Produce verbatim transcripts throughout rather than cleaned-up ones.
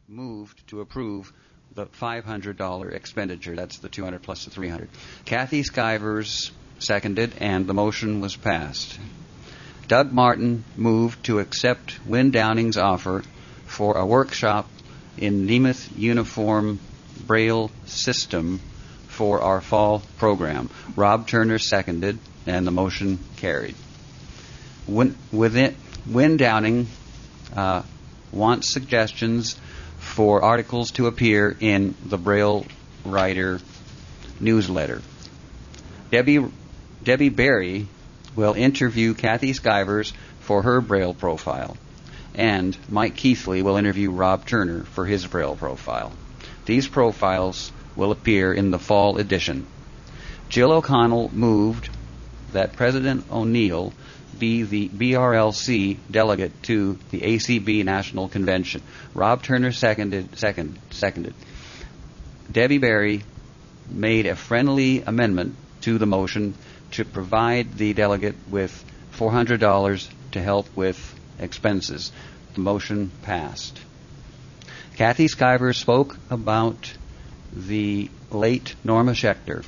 moved to approve the five hundred dollars expenditure. That's the two hundred plus the three hundred. Kathy Skivers seconded, and the motion was passed. Doug Martin moved to accept Wynn Downing's offer for a workshop in Nemeth Uniform Braille System for our fall program. Rob Turner seconded, and the motion carried. Wynn, within, Wynn Downing uh, wants suggestions for articles to appear in the Braille Writer newsletter. Debbie, Debbie Berry will interview Kathy Skivers for her Braille profile, and Mike Keithley will interview Rob Turner for his Braille profile. These profiles will appear in the fall edition. Jill O'Connell moved that President O'Neill be the B R L C delegate to the A C B National Convention. Rob Turner seconded. Second, seconded. Debbie Berry made a friendly amendment to the motion to provide the delegate with four hundred dollars to help with expenses. The motion passed. Kathy Skivers spoke about the late Norma Schechter.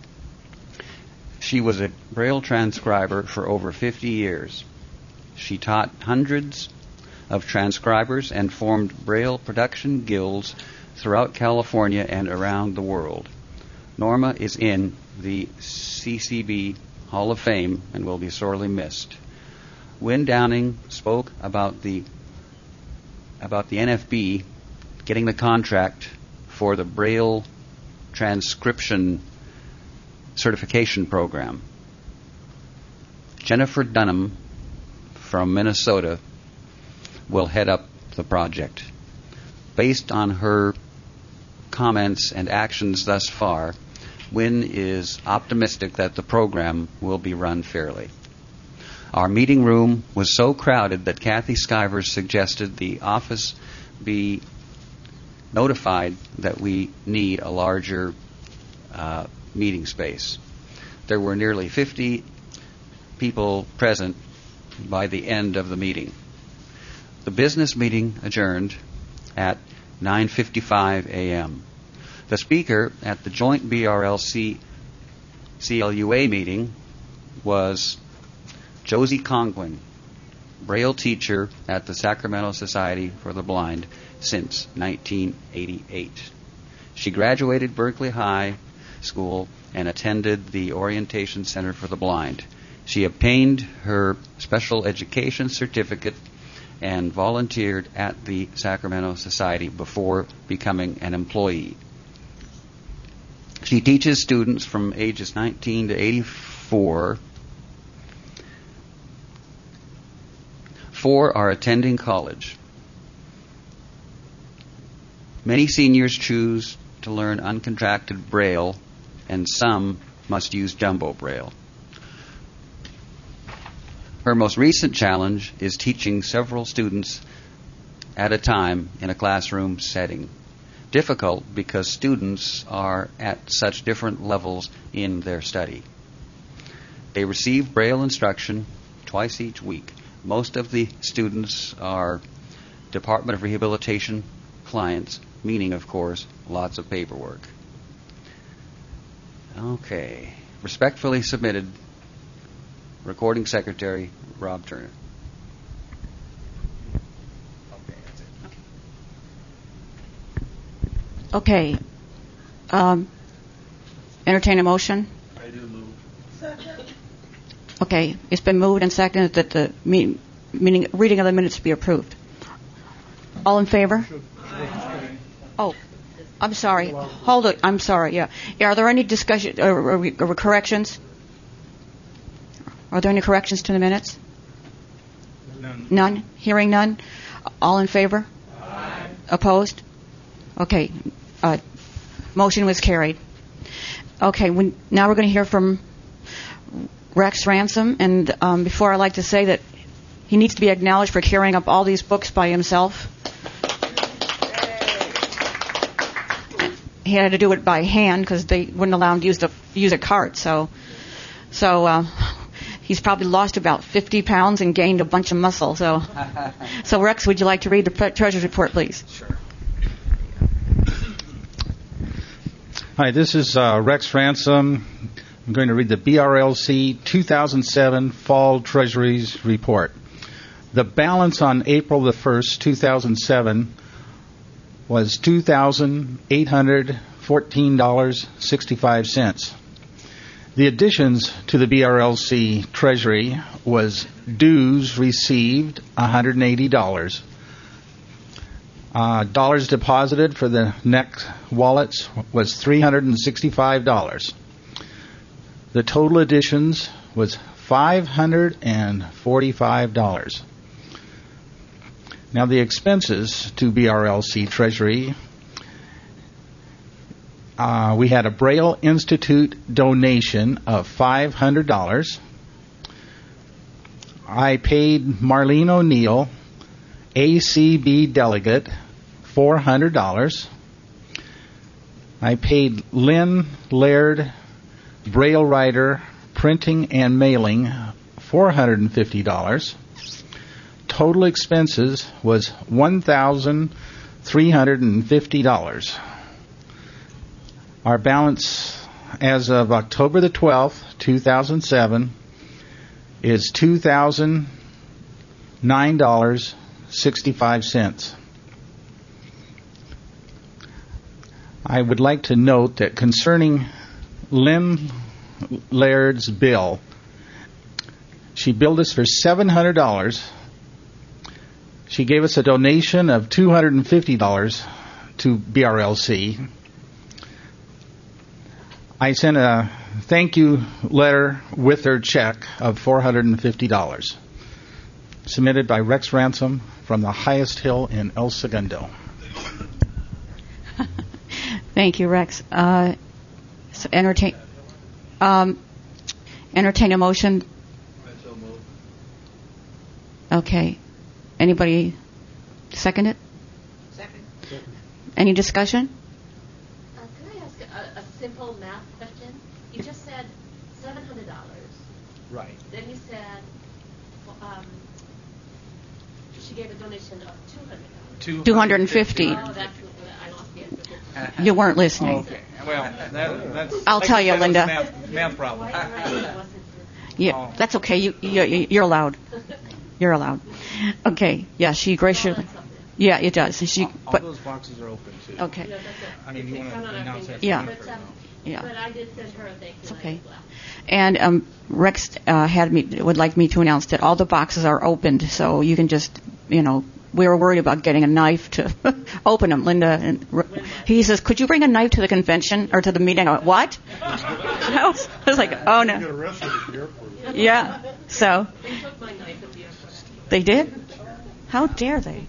She was a Braille transcriber for over fifty years. She taught hundreds of transcribers and formed Braille production guilds throughout California and around the world. Norma is in the C C B Hall of Fame and will be sorely missed. Wynn Downing spoke about the about the N F B getting the contract for the Braille transcription certification program. Jennifer Dunham from Minnesota will head up the project. Based on her comments and actions thus far, Wynn is optimistic that the program will be run fairly. Our meeting room was so crowded that Kathy Skivers suggested the office be notified that we need a larger uh, meeting space. There were nearly fifty people present by the end of the meeting. The business meeting adjourned at nine fifty-five a.m. The speaker at the joint B R L C C L U A meeting was Josie Conquin, Braille teacher at the Sacramento Society for the Blind since nineteen eighty-eight. She graduated Berkeley High School and attended the Orientation Center for the Blind. She obtained her special education certificate and volunteered at the Sacramento Society before becoming an employee. She teaches students from ages nineteen to eighty-four. Four are attending college. Many seniors choose to learn uncontracted Braille, and some must use Jumbo Braille. Her most recent challenge is teaching several students at a time in a classroom setting. Difficult because students are at such different levels in their study. They receive Braille instruction twice each week. Most of the students are Department of Rehabilitation clients, meaning, of course, lots of paperwork. Okay. Respectfully submitted, Recording Secretary Rob Turner. Okay, that's it. Okay. Um, entertain a motion? I do move. Second. Okay. It's been moved and seconded that the meeting, meaning reading of the minutes be approved. All in favor? Oh, I'm sorry. Hold it. I'm sorry. Yeah. yeah are there any discussion or, or, or corrections? Are there any corrections to the minutes? None. None? Hearing none? All in favor? Aye. Opposed? Okay. Uh, motion was carried. Okay. We, now we're going to hear from Rex Ransom. And um, before, I'd like to say that he needs to be acknowledged for carrying up all these books by himself. He had to do it by hand because they wouldn't allow him to use the use a cart. So, so uh, he's probably lost about fifty pounds and gained a bunch of muscle. So, so Rex, would you like to read the treasurer's report, please? Sure. Hi, this is uh, Rex Ransom. I'm going to read the B R L C two thousand seven Fall Treasuries Report. The balance on April the first, two thousand seven was two thousand eight hundred fourteen dollars and sixty-five cents. The additions to the B R L C Treasury was dues received, one hundred eighty dollars. Uh, dollars deposited for the N E C wallets was three hundred sixty-five dollars. The total additions was five hundred forty-five dollars. Now the expenses to B R L C Treasury, uh, we had a Braille Institute donation of five hundred dollars. I paid Marlene O'Neill, A C B delegate, four hundred dollars. I paid Lynn Laird, Braille writer, printing and mailing, four hundred fifty dollars. Total expenses was one thousand three hundred fifty dollars. Our balance as of October the twelfth, two thousand seven is two thousand nine dollars and sixty-five cents. I would like to note that concerning Lynn Laird's bill, she billed us for seven hundred dollars. She gave us a donation of two hundred fifty dollars to B R L C. I sent a thank you letter with her check of four hundred fifty dollars, submitted by Rex Ransom from the highest hill in El Segundo. Thank you, Rex. Uh, so entertain, um, entertain a motion. Okay. Anybody second it? Second. Any discussion? Uh, can I ask a, a simple math question? You just said seven hundred dollars. Right. Then you said um, she gave a donation of two hundred dollars. two hundred fifty. Oh, that's I lost the answer. You weren't listening. Okay. Well, that, that's. I'll like tell you you, said, it was Linda. Math, math problem. Why- why wasn't Yeah, that's okay. You, you you're allowed. You're allowed. Okay. Yeah, she graciously. Yeah, it does. She. All, all But those boxes are open too. okay. You know, that's a, I mean, you it's want come to on our announce that? fingers. Yeah. But, um, Yeah. but I did send her a thank you It's letter okay. as well. And um, Rex uh, had me would like me to announce that all the boxes are opened, so you can just, you know, we were worried about getting a knife to open them. Linda and R- he says, "Could you bring a knife to the convention or to the meeting?" I went, "What?" I was, I was like, "Oh no." Yeah. So They took my knife at the airport. they did. How dare they?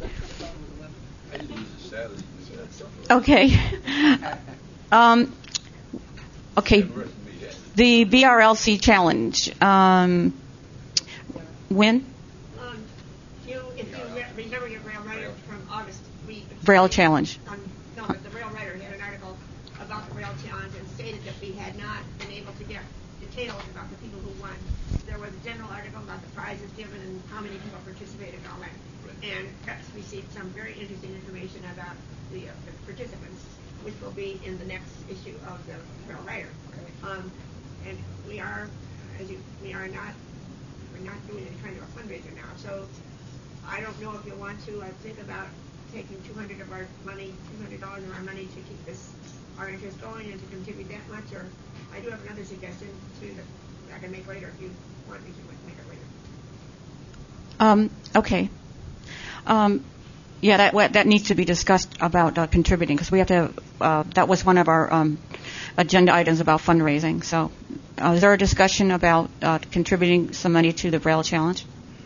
Okay. Um, okay. The B R L C challenge. Um, when? Um, you, if you re- remember your Braille writer from August, we Braille challenge. Um, no, but the Braille writer had an article about the Braille challenge and stated that we had not been able to get details about the people who won. There was a general article about the prizes given and how many people participated and all that. And Rex received some very interesting information about the, uh, the participants, which will be in the next issue of the Braille writer. Um, and we are, as you, we are not. We're not doing any kind of a fundraiser now, so I don't know if you want to uh, think about taking two hundred of our money, two hundred dollars of our money to keep this our interest going and to contribute that much. Or I do have another suggestion too that I can make later if you want me to make it later. Um, okay. Um, yeah, that that needs to be discussed about uh, contributing because we have to. Uh, that was one of our um, agenda items about fundraising. So, uh, is there a discussion about uh, contributing some money to the Braille Challenge?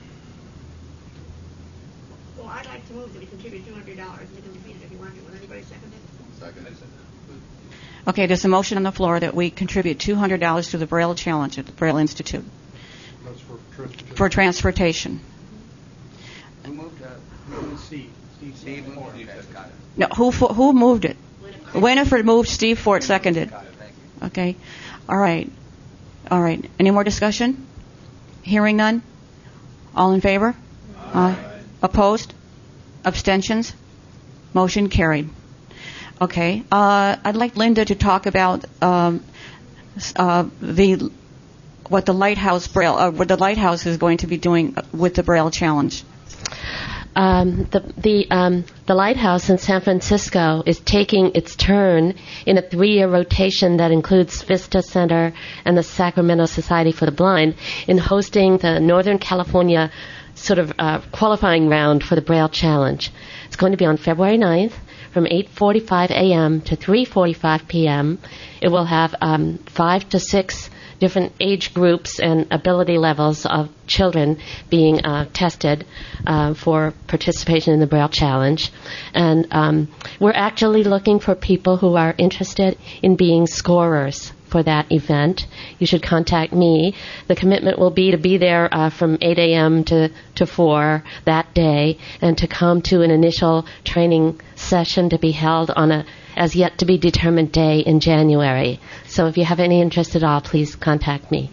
Well, I'd like to move that we contribute two hundred dollars and you can defeat it if you want to. Will anybody second it? Second. Okay, there's a motion on the floor that we contribute two hundred dollars to the Braille Challenge at the Braille Institute. That's for transportation. For transportation. Who moved that? Steve. Steve. Steve moved Okay. it. Got it. No, who fo- who moved it? Winifred moved. Steve Fort seconded. Got it. Thank you. Okay. All right. All right. Any more discussion? Hearing none? All in favor? Aye. Opposed? Abstentions? Motion carried. Okay. Uh, I'd like Linda to talk about um, uh, the what the Lighthouse Braille, uh, what the Lighthouse is going to be doing with the Braille Challenge. Um, the the um, the Lighthouse in San Francisco is taking its turn in a three-year rotation that includes Vista Center and the Sacramento Society for the Blind in hosting the Northern California sort of uh, qualifying round for the Braille Challenge. It's going to be on February ninth from eight forty-five a.m. to three forty-five p.m. It will have um, five to six different age groups and ability levels of children being uh, tested uh, for participation in the Braille Challenge. And um, we're actually looking for people who are interested in being scorers for that event. You should contact me. The commitment will be to be there uh, from eight a.m. to, to four that day and to come to an initial training session to be held on a as yet to be determined day in January. So if you have any interest at all, please contact me.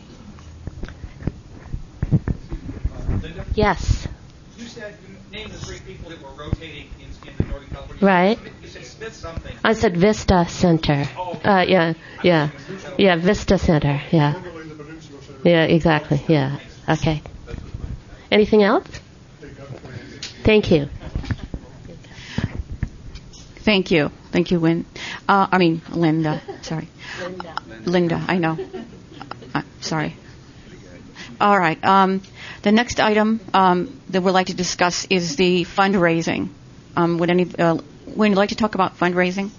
Uh, Linda? Yes. You said, you named the three people that were rotating in, in the Northern California. Right. You said Smith something. I said Vista Center. Oh, okay. Uh, yeah, yeah. Yeah, Vista Center, yeah. Yeah, exactly, yeah. Okay. Anything else? Thank you. Thank you. Thank you, Win. Uh, I mean, Linda. Sorry. Linda. Linda, I know. Uh, sorry. All right. Um, the next item um, that we'd like to discuss is the fundraising. Um, would any, uh, Win, you'd like to talk about fundraising?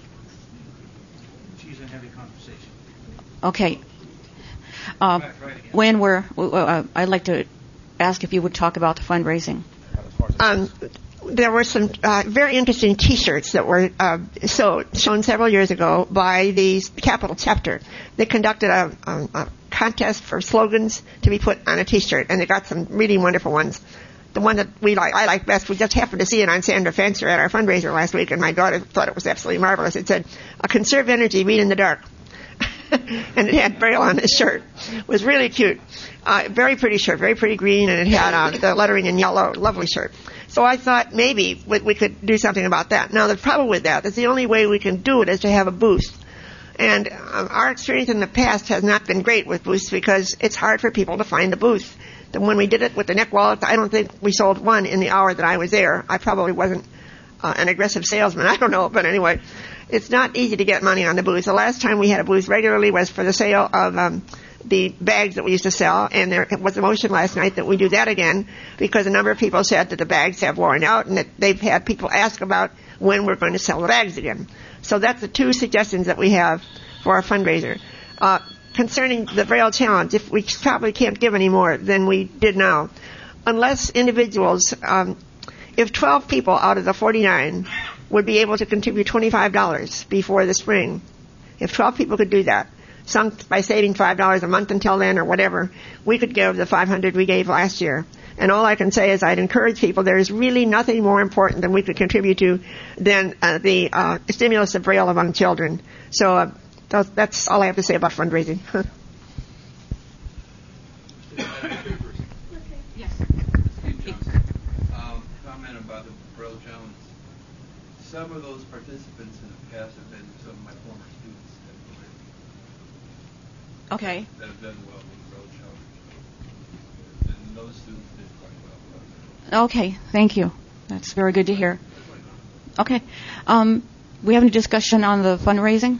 She's in heavy conversation. Okay. Uh, Win, we're, uh, I'd like to ask if you would talk about the fundraising. Um, there were some uh, very interesting T-shirts that were uh, so shown several years ago by the Capital chapter. They conducted a, a, a contest for slogans to be put on a T-shirt, and they got some really wonderful ones. The one that we like, I like best, we just happened to see it on Sandra Fencer at our fundraiser last week, and my daughter thought it was absolutely marvelous. It said, "A conserve energy, read in the dark." And it had Braille on the shirt. It was really cute. Uh, very pretty shirt, very pretty green, and it had uh, the lettering in yellow. Lovely shirt. So I thought maybe we, we could do something about that. Now, the problem with that is the only way we can do it is to have a booth. And um, our experience in the past has not been great with booths because it's hard for people to find the booth. And when we did it with the neck wallets, I don't think we sold one in the hour that I was there. I probably wasn't uh, an aggressive salesman. I don't know. But anyway, it's not easy to get money on the booth. The last time we had a booth regularly was for the sale of um, the bags that we used to sell, and there was a motion last night that we do that again because a number of people said that the bags have worn out and that they've had people ask about when we're going to sell the bags again. So that's the two suggestions that we have for our fundraiser. Uh, concerning the Braille Challenge, if we probably can't give any more than we did now, unless individuals, um, if twelve people out of the forty-nine would be able to contribute twenty-five dollars before the spring, if twelve people could do that, some by saving five dollars a month until then or whatever, we could give the five hundred dollars we gave last year. And all I can say is I'd encourage people, there is really nothing more important than we could contribute to than uh, the uh, stimulus of Braille among children. So uh, th- that's all I have to say about fundraising. Yes. Um, comment about the Braille Challenge. Some of those participants in the past have been some of my former students that, Okay. that have done well with the Braille Challenge. And those students did quite well. Okay. Thank you. That's very good to hear. Okay. Um, we have any discussion on the fundraising?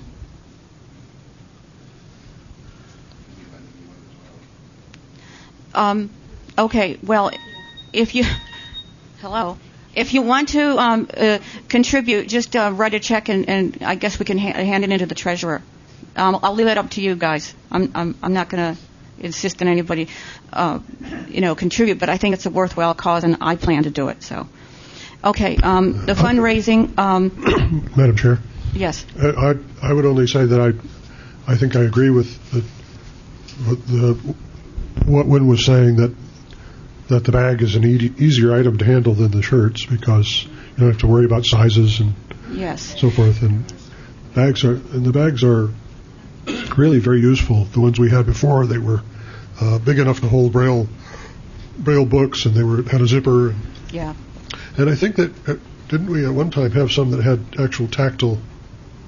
Um, okay. Well, if you hello, if you want to um, uh, contribute, just uh, write a check, and, and I guess we can ha- hand it into the treasurer. Um, I'll leave it up to you guys. I'm I'm, I'm not going to insist on anybody, uh, you know, contribute, but I think it's a worthwhile cause, and I plan to do it. So, okay. Um, the fundraising. Um, Madam Chair. Yes. I I would only say that I I think I agree with the, with the what Wynn was saying, that that the bag is an e- easier item to handle than the shirts because you don't have to worry about sizes and yes. so forth. And bags are and the bags are really very useful. The ones we had before, they were uh, big enough to hold braille braille books, and they were had a zipper. Yeah. And I think that uh, didn't we at one time have some that had actual tactile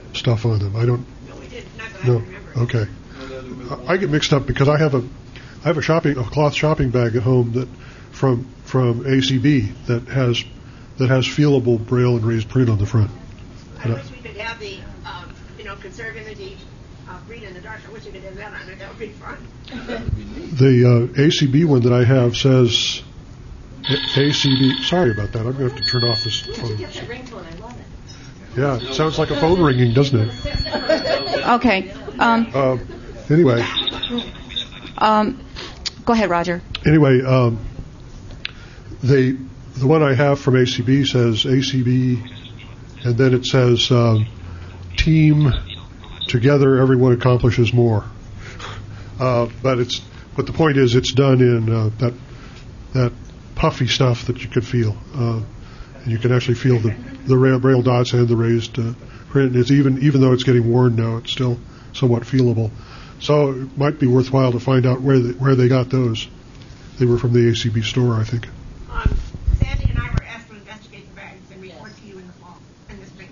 stuff on them. I don't. No, we did. Not that I No. remember. Okay. I I get mixed up because I have a I have a shopping a cloth shopping bag at home that from from A C B that has that has feelable braille and raised print on the front. I And I- wish we could have the, um, you know, conserve energy, uh, read in the dark. I wish we could have that on it. That would be fun. The uh, A C B one that I have says A- ACB. Sorry about that. I'm going to have to turn off this phone. Get that ringtone. I love it. Yeah, it sounds like a phone ringing, doesn't it? Okay. Um, Uh, anyway, um, go ahead, Roger. anyway, um, they the one I have from A C B says A C B, and then it says um, team together. Everyone accomplishes more. Uh, but it's but the point is, it's done in uh, that that puffy stuff that you could feel, uh, and you can actually feel the the rail, braille dots and the raised uh, print. It's even even though it's getting worn now, it's still somewhat feelable. So it might be worthwhile to find out where they, where they got those. They were from the A C B store, I think. Um, Sandy and I were asked to investigate the bags and report to you in the fall, in the spring.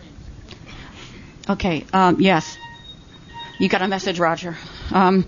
Okay. Um, yes. You got a message, Roger. Um,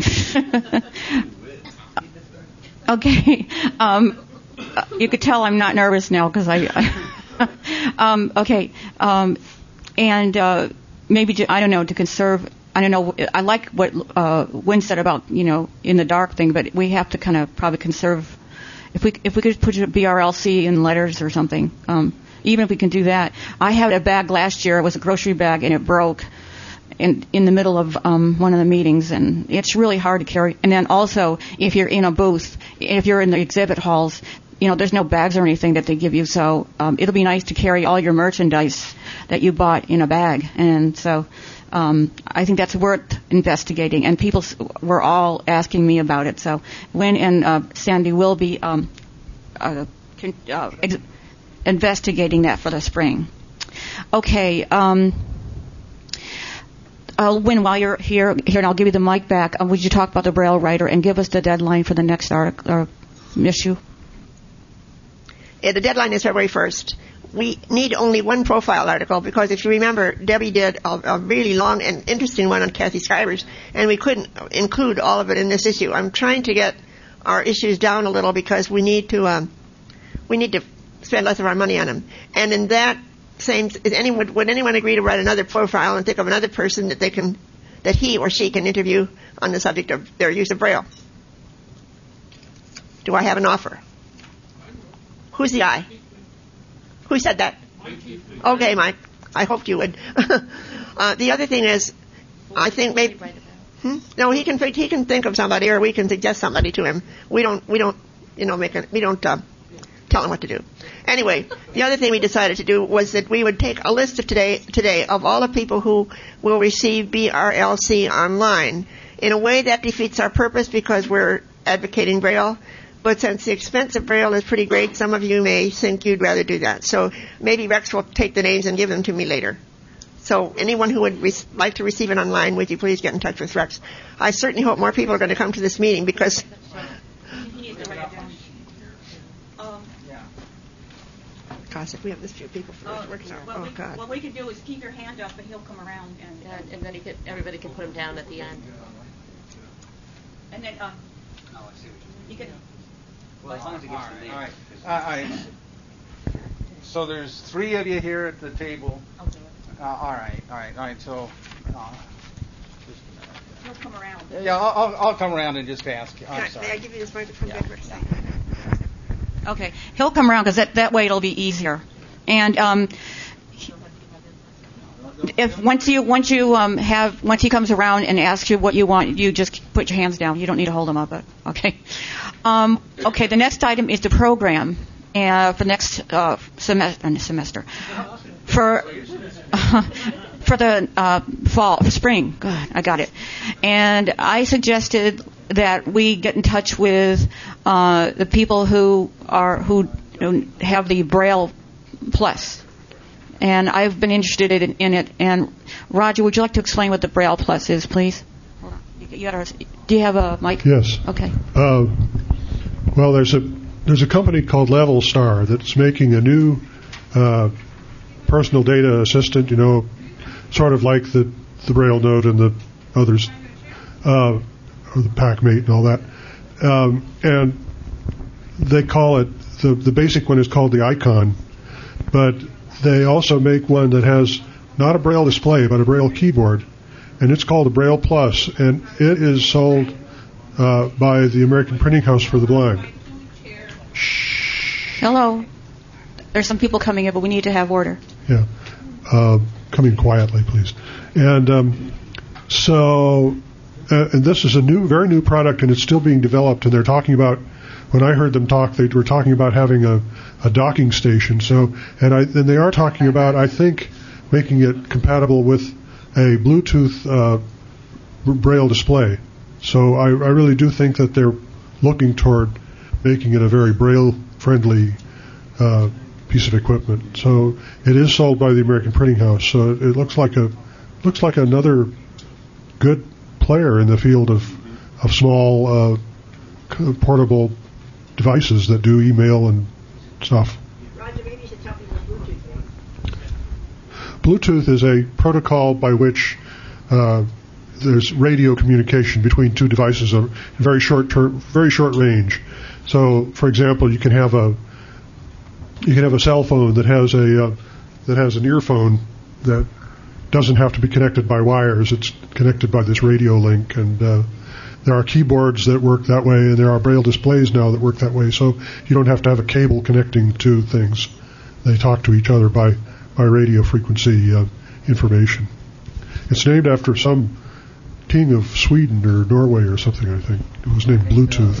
okay. Um, you could tell I'm not nervous now because I. I um, okay. Um, and uh, maybe to, I don't know to conserve. I don't know. I like what uh, Wynn said about you know in the dark thing, but we have to kind of probably conserve. If we if we could put a B R L C in letters or something, um, even if we can do that. I had a bag last year. It was a grocery bag, and it broke in in the middle of um, one of the meetings, and it's really hard to carry. And then also, if you're in a booth, if you're in the exhibit halls, you know, there's no bags or anything that they give you, so um, it'll be nice to carry all your merchandise that you bought in a bag. And so um, I think that's worth investigating. And people s- were all asking me about it. So Wynn and uh, Sandy will be um, uh, con- uh, ex- investigating that for the spring. Okay. Um, Uh, Wynn, while you're here, here, and I'll give you the mic back. Uh, would you talk about the Braille writer and give us the deadline for the next article or issue? Yeah, the deadline is February first. We need only one profile article because if you remember, Debbie did a, a really long and interesting one on Kathy Skivers, and we couldn't include all of it in this issue. I'm trying to get our issues down a little because we need to um, we need to spend less of our money on them. And in that same, is anyone would anyone agree to write another profile and think of another person that they can that he or she can interview on the subject of their use of Braille? Do I have an offer? Who's the I? Who said that? Okay, Mike. I hoped you would. uh, the other thing is, I think maybe. Hmm? No, he can he can think of somebody, or we can suggest somebody to him. We don't we don't you know make a, we don't uh, tell him what to do. Anyway, the other thing we decided to do was that we would take a list of today today of all the people who will receive B R L C online. In a way, that defeats our purpose because we're advocating Braille. But since the expense of Braille is pretty great, some of you may think you'd rather do that. So maybe Rex will take the names and give them to me later. So anyone who would re- like to receive it online, would you please get in touch with Rex? I certainly hope more people are going to come to this meeting because... Gosh, if we have this few people for Uh, working out. what Oh, we, God. What we can do is keep your hand up, and he'll come around, and Yeah, and then he could, everybody can put them down at the end. and then um, Oh, I see what you you can. Well, as long as it gets the name. All right. Uh, all right. So there's three of you here at the table. I'll do it. Uh, all right, all right, all right. So, uh, He'll come around. yeah, I'll, I'll, I'll come around and just ask. Can I'm I, sorry. may I give you this microphone back, Rex? Okay, he'll come around because that, that way it'll be easier. And um, if once you once you um, have once he comes around and asks you what you want, you just put your hands down. You don't need to hold them up. But, okay. Um, okay. The next item is the program uh, for next uh, semester. Uh, semester for uh, for the uh, fall, for spring. God, I got it. And I suggested that we get in touch with uh, the people who are who have the Braille Plus, and I've been interested in, in it. And Roger, would you like to explain what the Braille Plus is, please? Hold on. You, you gotta, do you have a mic? Yes. Okay. Uh, well, there's a there's a company called Level Star that's making a new uh, personal data assistant. You know, sort of like the, the Braille Note and the others, uh, or the PackMate and all that. Um, and they call it, the, the basic one is called the Icon, but they also make one that has not a Braille display, but a Braille keyboard, and it's called a Braille Plus, and it is sold uh, by the American Printing House for the Blind. Hello. There's some people coming in, but we need to have order. Yeah. Uh, come in quietly, please. And um, so, uh, and this is a new, very new product, and it's still being developed, and they're talking about, when I heard them talk, they were talking about having a, a docking station. So, and, I, and they are talking about, I think, making it compatible with a Bluetooth uh, Braille display. So I, I really do think that they're looking toward making it a very Braille-friendly uh, piece of equipment. So it is sold by the American Printing House. So it, it looks like a looks like another good player in the field of of small uh, portable devices that do email and stuff. Roger, maybe you should tell people what Bluetooth is. Bluetooth is a protocol by which uh, there's radio communication between two devices of very short term, very short range. So, for example, you can have a you can have a cell phone that has a uh, that has an earphone that doesn't have to be connected by wires. It's connected by this radio link, and uh, there are keyboards that work that way, and there are Braille displays now that work that way. So you don't have to have a cable connecting to things. They talk to each other by by radio frequency uh, information. It's named after some king of Sweden or Norway or something, I think. It was named Bluetooth.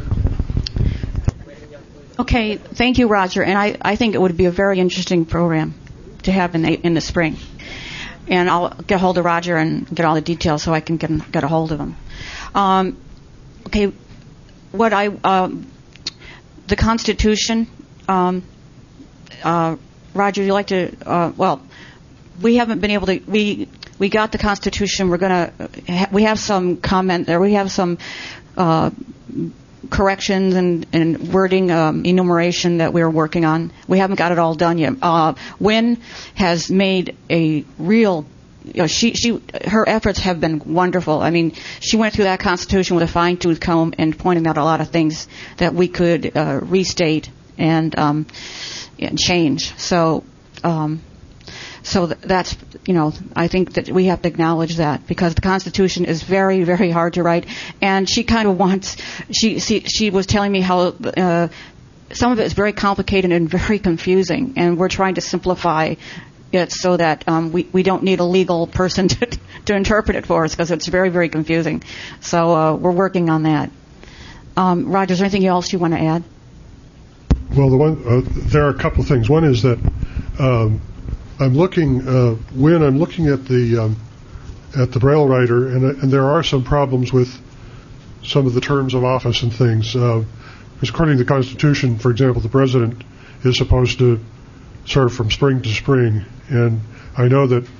Okay, thank you, Roger. And I, I think it would be a very interesting program to have in the, in the spring. And I'll get a hold of Roger and get all the details so I can get, get a hold of him. Um, okay, what I um, the Constitution, um, uh, Roger, you like to? Uh, well, we haven't been able to. We we got the Constitution. We're gonna. Ha- we have some comment there. We have some. Uh, corrections and, and wording um, enumeration that we're working on. We haven't got it all done yet. Uh, Wynn has made a real, you know, she, she, her efforts have been wonderful. I mean, she went through that Constitution with a fine-tooth comb and pointing out a lot of things that we could uh, restate and, um, and change. So, um, So th- that's, you know, I think that we have to acknowledge that because the Constitution is very, very hard to write. And she kind of wants, she she, she was telling me how uh, some of it is very complicated and very confusing. And we're trying to simplify it so that um, we, we don't need a legal person to, to interpret it for us because it's very, very confusing. So uh, we're working on that. Um, Roger, is there anything else you want to add? Well, the one uh, there are a couple of things. One is that um, I'm looking uh, when I'm looking at the um, at the Braille writer, and, uh, and there are some problems with some of the terms of office and things. Uh, because according to the Constitution, for example, the president is supposed to serve from spring to spring, and I know that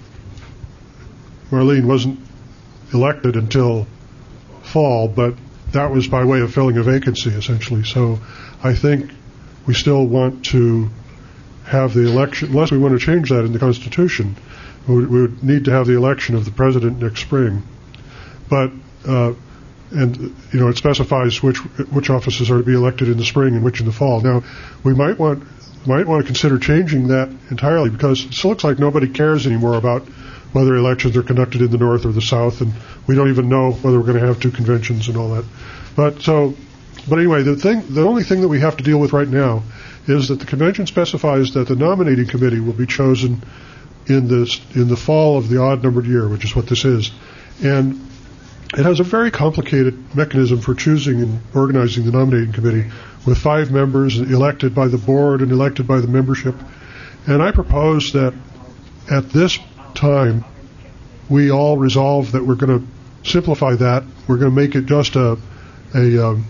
Marlene wasn't elected until fall, but that was by way of filling a vacancy, essentially. So I think we still want to have the election, unless we want to change that in the Constitution, we would, we would need to have the election of the president next spring. But, uh, and, you know, it specifies which which offices are to be elected in the spring and which in the fall. Now, we might want might want to consider changing that entirely because it looks like nobody cares anymore about whether elections are conducted in the North or the South, and we don't even know whether we're going to have two conventions and all that. But so, but anyway, the thing, the only thing that we have to deal with right now is that the convention specifies that the nominating committee will be chosen in this in the fall of the odd-numbered year, which is what this is, and it has a very complicated mechanism for choosing and organizing the nominating committee, with five members elected by the board and elected by the membership. And I propose that at this time we all resolve that we're going to simplify that. We're going to make it just a a, um,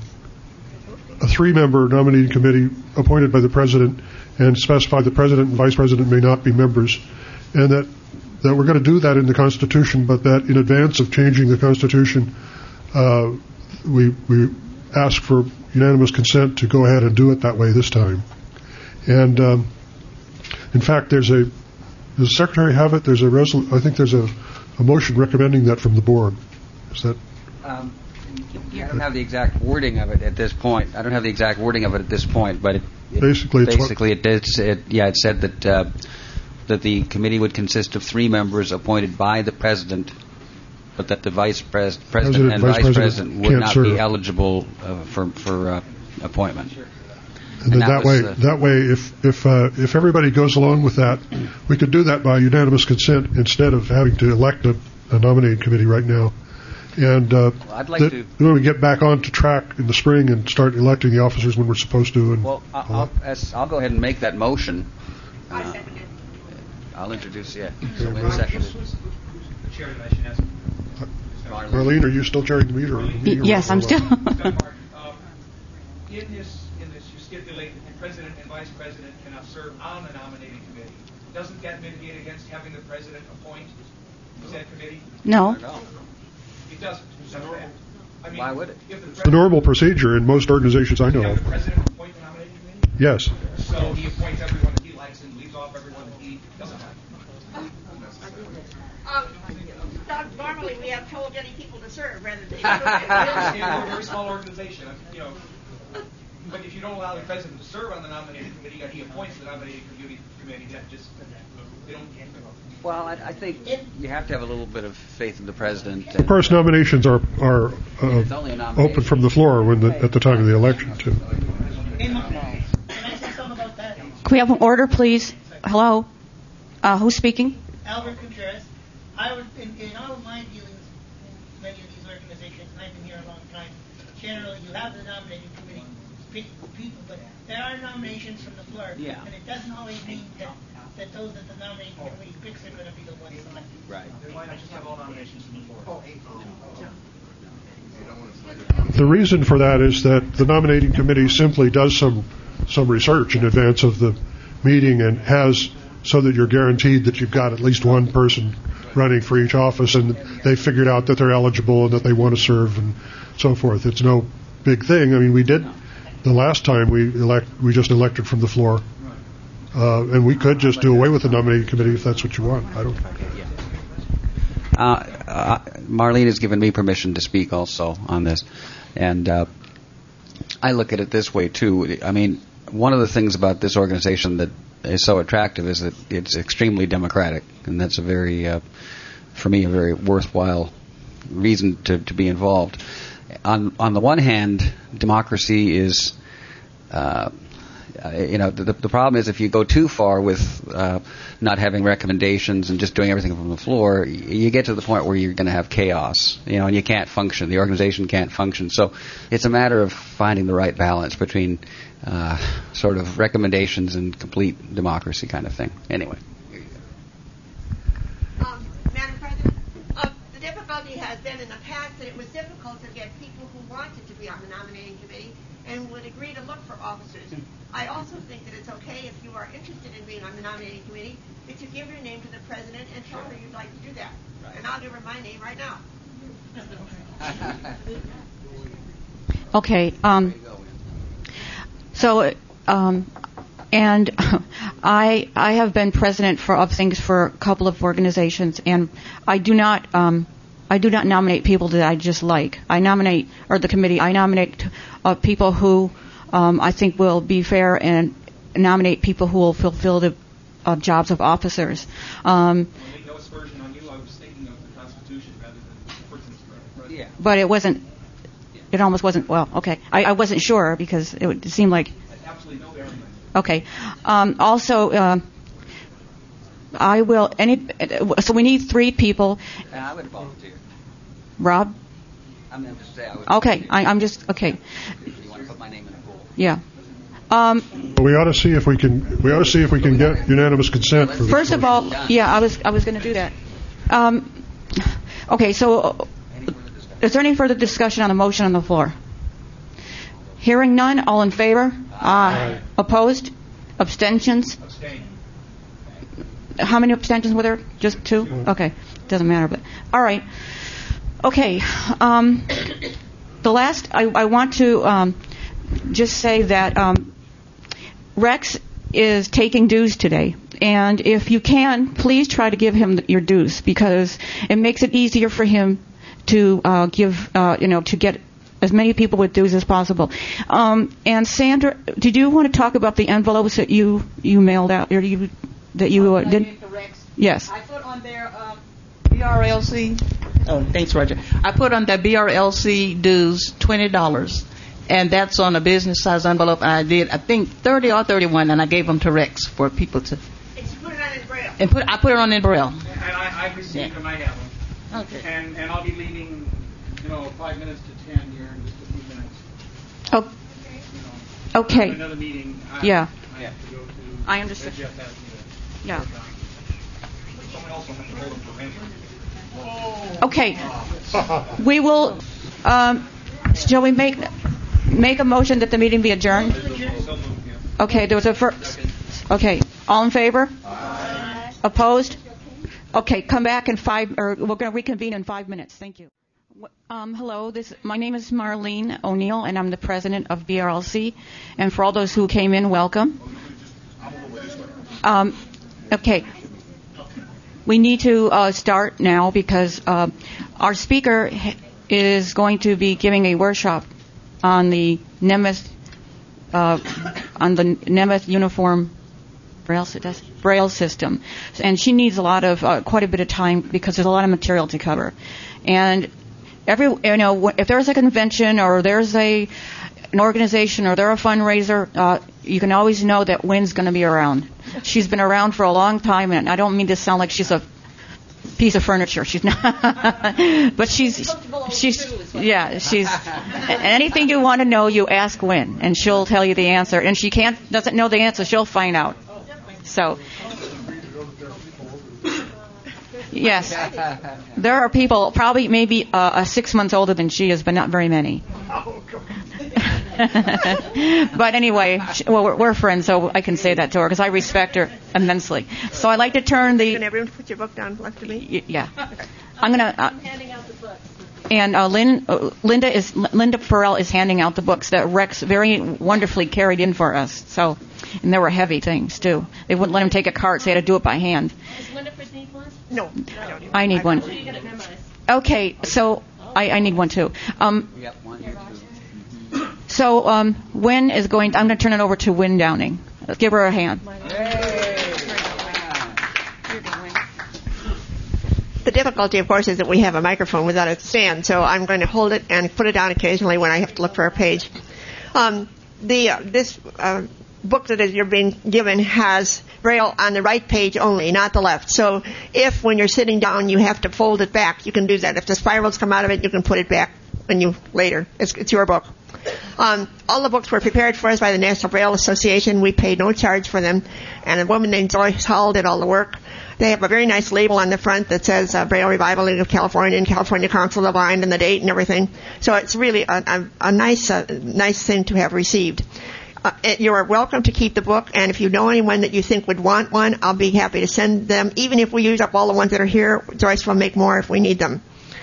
a three-member nominating committee appointed by the president, and specify the president and vice president may not be members, and that that we're going to do that in the Constitution, but that in advance of changing the Constitution, uh, we we ask for unanimous consent to go ahead and do it that way this time. And um, in fact, there's a does the secretary have it? There's a resol- I think there's a, a motion recommending that from the board. Is that? Um, I don't have the exact wording of it at this point. I don't have the exact wording of it at this point, but it, it basically, it's basically it did. It, yeah, it said that uh, that the committee would consist of three members appointed by the president, but that the vice pres- president, President and vice vice president president would can't not serve. be eligible uh, for for uh, appointment. And then And that that, way, was, uh, that way, if if uh, if everybody goes along with that, we could do that by unanimous consent instead of having to elect a, a nominating committee right now. And uh, Well, I'd like that, to- when we get back onto track in the spring and start electing the officers when we're supposed to. And Well, I'll, I'll, as, I'll go ahead and make that motion. I Uh, second it. I'll introduce you. So wait a second. The chair tonight should ask. Marlene, are you still chairing the meeting? Or the meeting or Yes, I'm what? still. Doug Martin, um, in this, in this, you stipulate that the president and vice president cannot serve on the nominating committee. Doesn't that mitigate against having the president appoint said committee? No. No. It doesn't. That's bad. I mean, Why would it? If the It's the normal procedure in most organizations I know have of. the president appoint the nominating committee, Yes. so he appoints everyone that he likes and leaves off everyone that he doesn't like. Um, Doug, normally we have told any people to serve rather than. I understand we're a very small organization, you know, but if you don't allow the president to serve on the nominating committee and he appoints the nominating committee, committee, that just they don't. Well, I, I think you have to have a little bit of faith in the president. Of course, nominations are are uh, It's only a nomination. open from the floor when the, at the time of the election too. Can I say something about that? Can we have an order, please? Hello? Uh, who's speaking? Albert Contreras. I would, in, in all of my dealings with many of these organizations, and I've been here a long time, generally you have the nominating committee pick people, but there are nominations from the floor, Yeah. and it doesn't always mean that, that those that the nominating committee picks are going to be the ones selected. Right. Then why not just have all nominations from the floor? The reason for that is that the nominating committee simply does some some research in advance of the meeting and has so that you're guaranteed that you've got at least one person running for each office and they figured out that they're eligible and that they want to serve and so forth. It's no big thing. I mean, we did the last time we elect we just elected from the floor, uh, and we could just do away with the nominating committee if that's what you want. I don't. Uh, uh, Marlene has given me permission to speak also on this, and uh, I look at it this way too. I mean, one of the things about this organization that is so attractive is that it's extremely democratic, and that's a very, uh, for me, a very worthwhile reason to, to be involved. On on the one hand, democracy is. Uh, Uh, you know, the, the problem is if you go too far with uh, not having recommendations and just doing everything from the floor, y- you get to the point where you're going to have chaos, you know, and you can't function. The organization can't function. So it's a matter of finding the right balance between uh, sort of recommendations and complete democracy kind of thing. Anyway. Um, Madam President, uh, the difficulty has been in the past that it was difficult to get people who wanted to be on the nominating committee and would agree to look for officers. I also think that it's okay if you are interested in being on the nominating committee that you give your name to the president and tell her you'd like to do that. And I'll give her my name right now. Okay. Um, so, um, and I I have been president for of things for a couple of organizations, and I do not um, I do not nominate people that I just like. I nominate, or the committee, I nominate uh, people who um, I think will be fair and nominate people who will fulfill the uh, jobs of officers. Um, No aspersion on you. I was thinking of the Constitution rather than the person's president. Yeah. but it wasn't. It almost wasn't. Well, okay. I, I wasn't sure because it, would, it seemed like. Absolutely no bearing. Okay. Um, also, uh, I will. Any. So we need three people. And I would volunteer. Rob. I'm going to say I would. Okay. I, I'm just okay. You want to put my name in the pool? Yeah. Um, But we ought to see if we can. We ought to see if we can get unanimous consent for this. first of all, yeah, I was I was going to do that. Um, okay. So, uh, is there any further discussion on the motion on the floor? Hearing none. All in favor? Aye. Opposed? Abstentions? Abstain. How many abstentions were there? Just two? Okay. Doesn't matter, but all right. Okay. Um, the last, I, I want to um, just say that um, Rex is taking dues today, And if you can, please try to give him your dues, because it makes it easier for him to uh, give, uh, you know, to get as many people with dues as possible. Um, and Sandra, did you want to talk about the envelopes that you, you mailed out, or you that you uh, did? Yes. I put on there um, B R L C. Oh, thanks, Roger. I put on that B R L C dues twenty dollars, and that's on a business size envelope. And I did, I think, thirty or thirty-one, and I gave them to Rex for people to. And you put it on in Braille. And put I put it on in Braille. And I, I've received Yeah. them. I have them. Okay. And and I'll be leaving, you know, five minutes to ten here in just a few minutes. Oh. You know, Okay. I have another meeting. I, Yeah. I have to go to. I understand. Jeff has me to Yeah. work on. Someone else will have to hold them for me. Okay. We will. Um, shall we make make a motion that the meeting be adjourned? Okay. There was a first. Okay. All in favor? Aye. Opposed? Okay. Come back in five. Or we're going to reconvene in five minutes. Thank you. Um, hello. This my name is Marlene O'Neill, and I'm the president of B R L C. And for all those who came in, welcome. Um, okay. We need to uh, start now because uh, our speaker is going to be giving a workshop on the Nemeth uh, on the Nemeth uniform Braille, Braille system, and she needs a lot of uh, quite a bit of time because there's a lot of material to cover. And every you know if there's a convention or there's a an organization or there's a fundraiser, uh, you can always know that Wynn's going to be around. She's been around for a long time, and I don't mean to sound like she's a piece of furniture. She's not, but she's she's yeah she's anything you want to know, you ask Wynn, and she'll tell you the answer. And she can't doesn't know the answer, she'll find out. So yes, there are people probably maybe uh, six months older than she is, but not very many. But anyway, well, we're, we're friends, so I can say that to her because I respect her immensely. So I'd like to turn the. Can everyone put your book down left of me? Y- yeah, I'm gonna. Uh, I'm handing out the books. and uh, Lynn, uh, Linda is Linda Farrell is handing out the books that Rex very wonderfully carried in for us. So, and there were heavy things too. They wouldn't let him take a cart, so he had to do it by hand. Does Winifred need one? No, I don't need I need one. So you get it memorized. Okay, so I, I need one too. Um, Yep, one, two. so um, Wynn is going. I'm going to turn it over to Wynn Downing. Let's give her a hand. The difficulty, of course, is that we have a microphone without a stand, so I'm going to hold it and put it down occasionally when I have to look for a page. Um, the uh, this uh, book that you're being given has Braille on the right page only, not the left. So if, when you're sitting down, you have to fold it back, you can do that. If the spirals come out of it, you can put it back when you later. It's, it's your book. Um, all the books were prepared for us by the National Braille Association. We paid no charge for them, and a woman named Joyce Hall did all the work. They have a very nice label on the front that says uh, Braille Revival League of California and California Council of the Blind and the date and everything. So it's really a, a, a nice, uh, nice thing to have received. Uh, it, you are welcome to keep the book, and if you know anyone that you think would want one, I'll be happy to send them. Even if we use up all the ones that are here, Joyce will make more if we need them.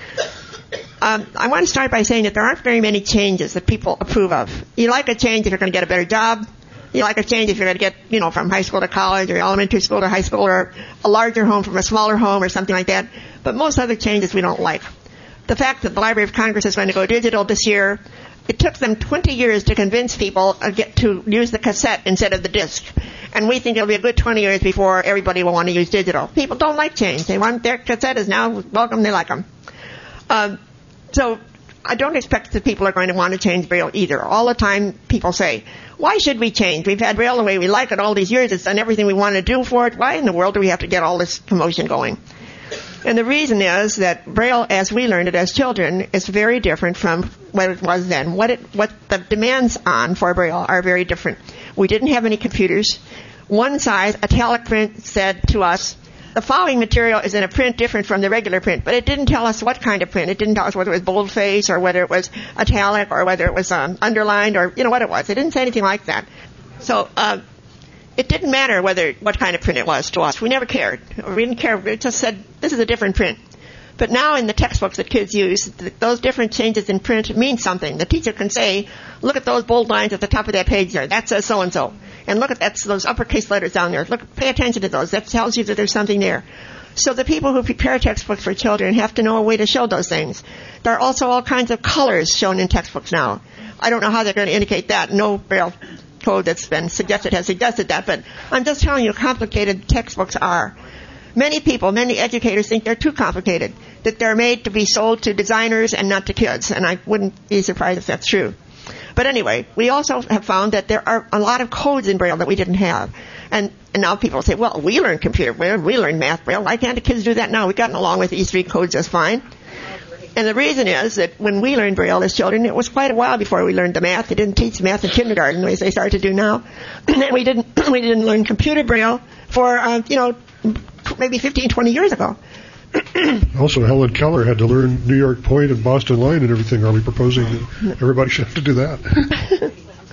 Um, I want to start by saying that there aren't very many changes that people approve of. You like a change if you're going to get a better job. You like a change if you're going to get, you know, from high school to college or elementary school to high school or a larger home from a smaller home or something like that. But most other changes we don't like. The fact that the Library of Congress is going to go digital this year, it took them twenty years to convince people uh, get to use the cassette instead of the disc. And we think it'll be a good twenty years before everybody will want to use digital. People don't like change. They want their cassettes now. Welcome, they like them. Um, so I don't expect that people are going to want to change Braille either. All the time people say, why should we change? We've had Braille the way we like it all these years. It's done everything we want to do for it. Why in the world do we have to get all this commotion going? And the reason is that Braille, as we learned it as children, is very different from what it was then. What it, what the demands on for Braille are very different. We didn't have any computers. One size, italic print, said to us, the following material is in a print different from the regular print, but it didn't tell us what kind of print. It didn't tell us whether it was boldface or whether it was italic or whether it was um, underlined or, you know, what it was. It didn't say anything like that. So uh, it didn't matter whether what kind of print it was to us. We never cared. We didn't care. It just said, this is a different print. But now in the textbooks that kids use, th- those different changes in print mean something. The teacher can say, look at those bold lines at the top of that page there. That says so-and-so. and look at that, those uppercase letters down there. Look, pay attention to those. That tells you that there's something there. So the people who prepare textbooks for children have to know a way to show those things. There are also all kinds of colors shown in textbooks now. I don't know how they're going to indicate that. No Braille code that's been suggested has suggested that, but I'm just telling you how complicated textbooks are. Many people, many educators think they're too complicated, that they're made to be sold to designers and not to kids, and I wouldn't be surprised if that's true. But anyway, we also have found that there are a lot of codes in Braille that we didn't have. And, and now people say, well, we learned computer Braille, we learned math Braille. Why can't the kids do that now? We've gotten along with these three codes just fine. And the reason is that when we learned Braille as children, it was quite a while before we learned the math. They didn't teach math in kindergarten, as they started to do now. And we didn't we didn't learn computer Braille for, uh, you know, maybe fifteen, twenty years ago. Also, Helen Keller had to learn New York Point and Boston Line and everything. Are we proposing that everybody should have to do that?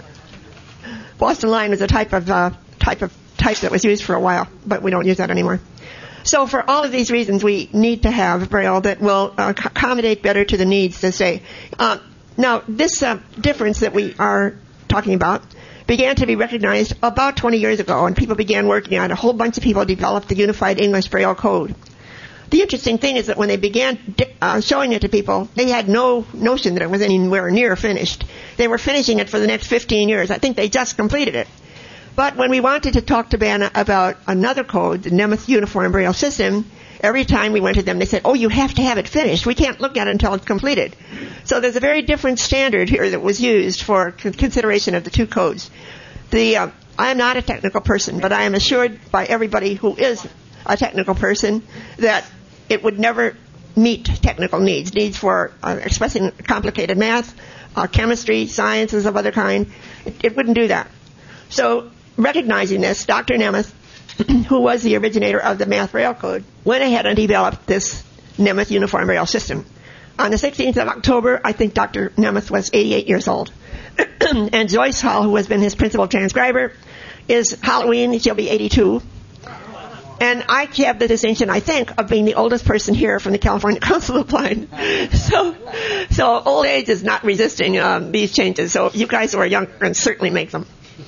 Boston Line was a type of uh, type of type that was used for a while, but we don't use that anymore. So for all of these reasons, we need to have Braille that will uh, accommodate better to the needs to say. Uh, now, this uh, difference that we are talking about began to be recognized about twenty years ago, and people began working on it. A whole bunch of people developed the Unified English Braille Code. The interesting thing is that when they began uh, showing it to people, they had no notion that it was anywhere near finished. They were finishing it for the next fifteen years. I think they just completed it. But when we wanted to talk to Banna about another code, the Nemeth Uniform Braille System, every time we went to them, they said, oh, you have to have it finished. We can't look at it until it's completed. So there's a very different standard here that was used for consideration of the two codes. The uh, I am not a technical person, but I am assured by everybody who is a technical person that it would never meet technical needs, needs for uh, expressing complicated math, uh, chemistry, sciences of other kind. It, it wouldn't do that. So recognizing this, Doctor Nemeth, who was the originator of the Math Braille Code, went ahead and developed this Nemeth Uniform Braille System. On the sixteenth of October, I think Doctor Nemeth was eighty-eight years old. And Joyce Hall, who has been his principal transcriber, is Halloween, she'll be eighty-two. And I have the distinction, I think, of being the oldest person here from the California Council of Blind. So, so old age is not resisting um, these changes. So you guys who are younger can certainly make them.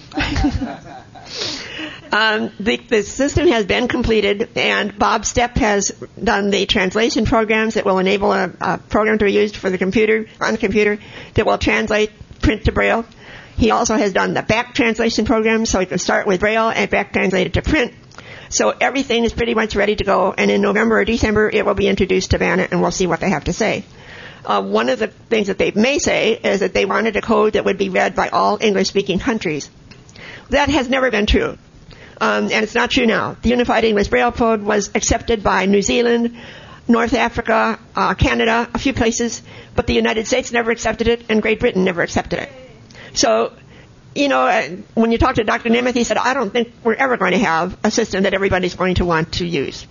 um, the, the system has been completed, and Bob Stepp has done the translation programs that will enable a, a program to be used for the computer, on the computer, that will translate print to Braille. He also has done the back translation program, so he can start with Braille and back translate it to print. So everything is pretty much ready to go, and in November or December it will be introduced to Banna, and we'll see what they have to say. Uh, one of the things that they may say is that they wanted a code that would be read by all English-speaking countries. That has never been true, um, and it's not true now. The Unified English Braille Code was accepted by New Zealand, North Africa, uh, Canada, a few places, but the United States never accepted it, and Great Britain never accepted it. So, you know, uh, when you talk to Doctor Nemeth, he said, I don't think we're ever going to have a system that everybody's going to want to use.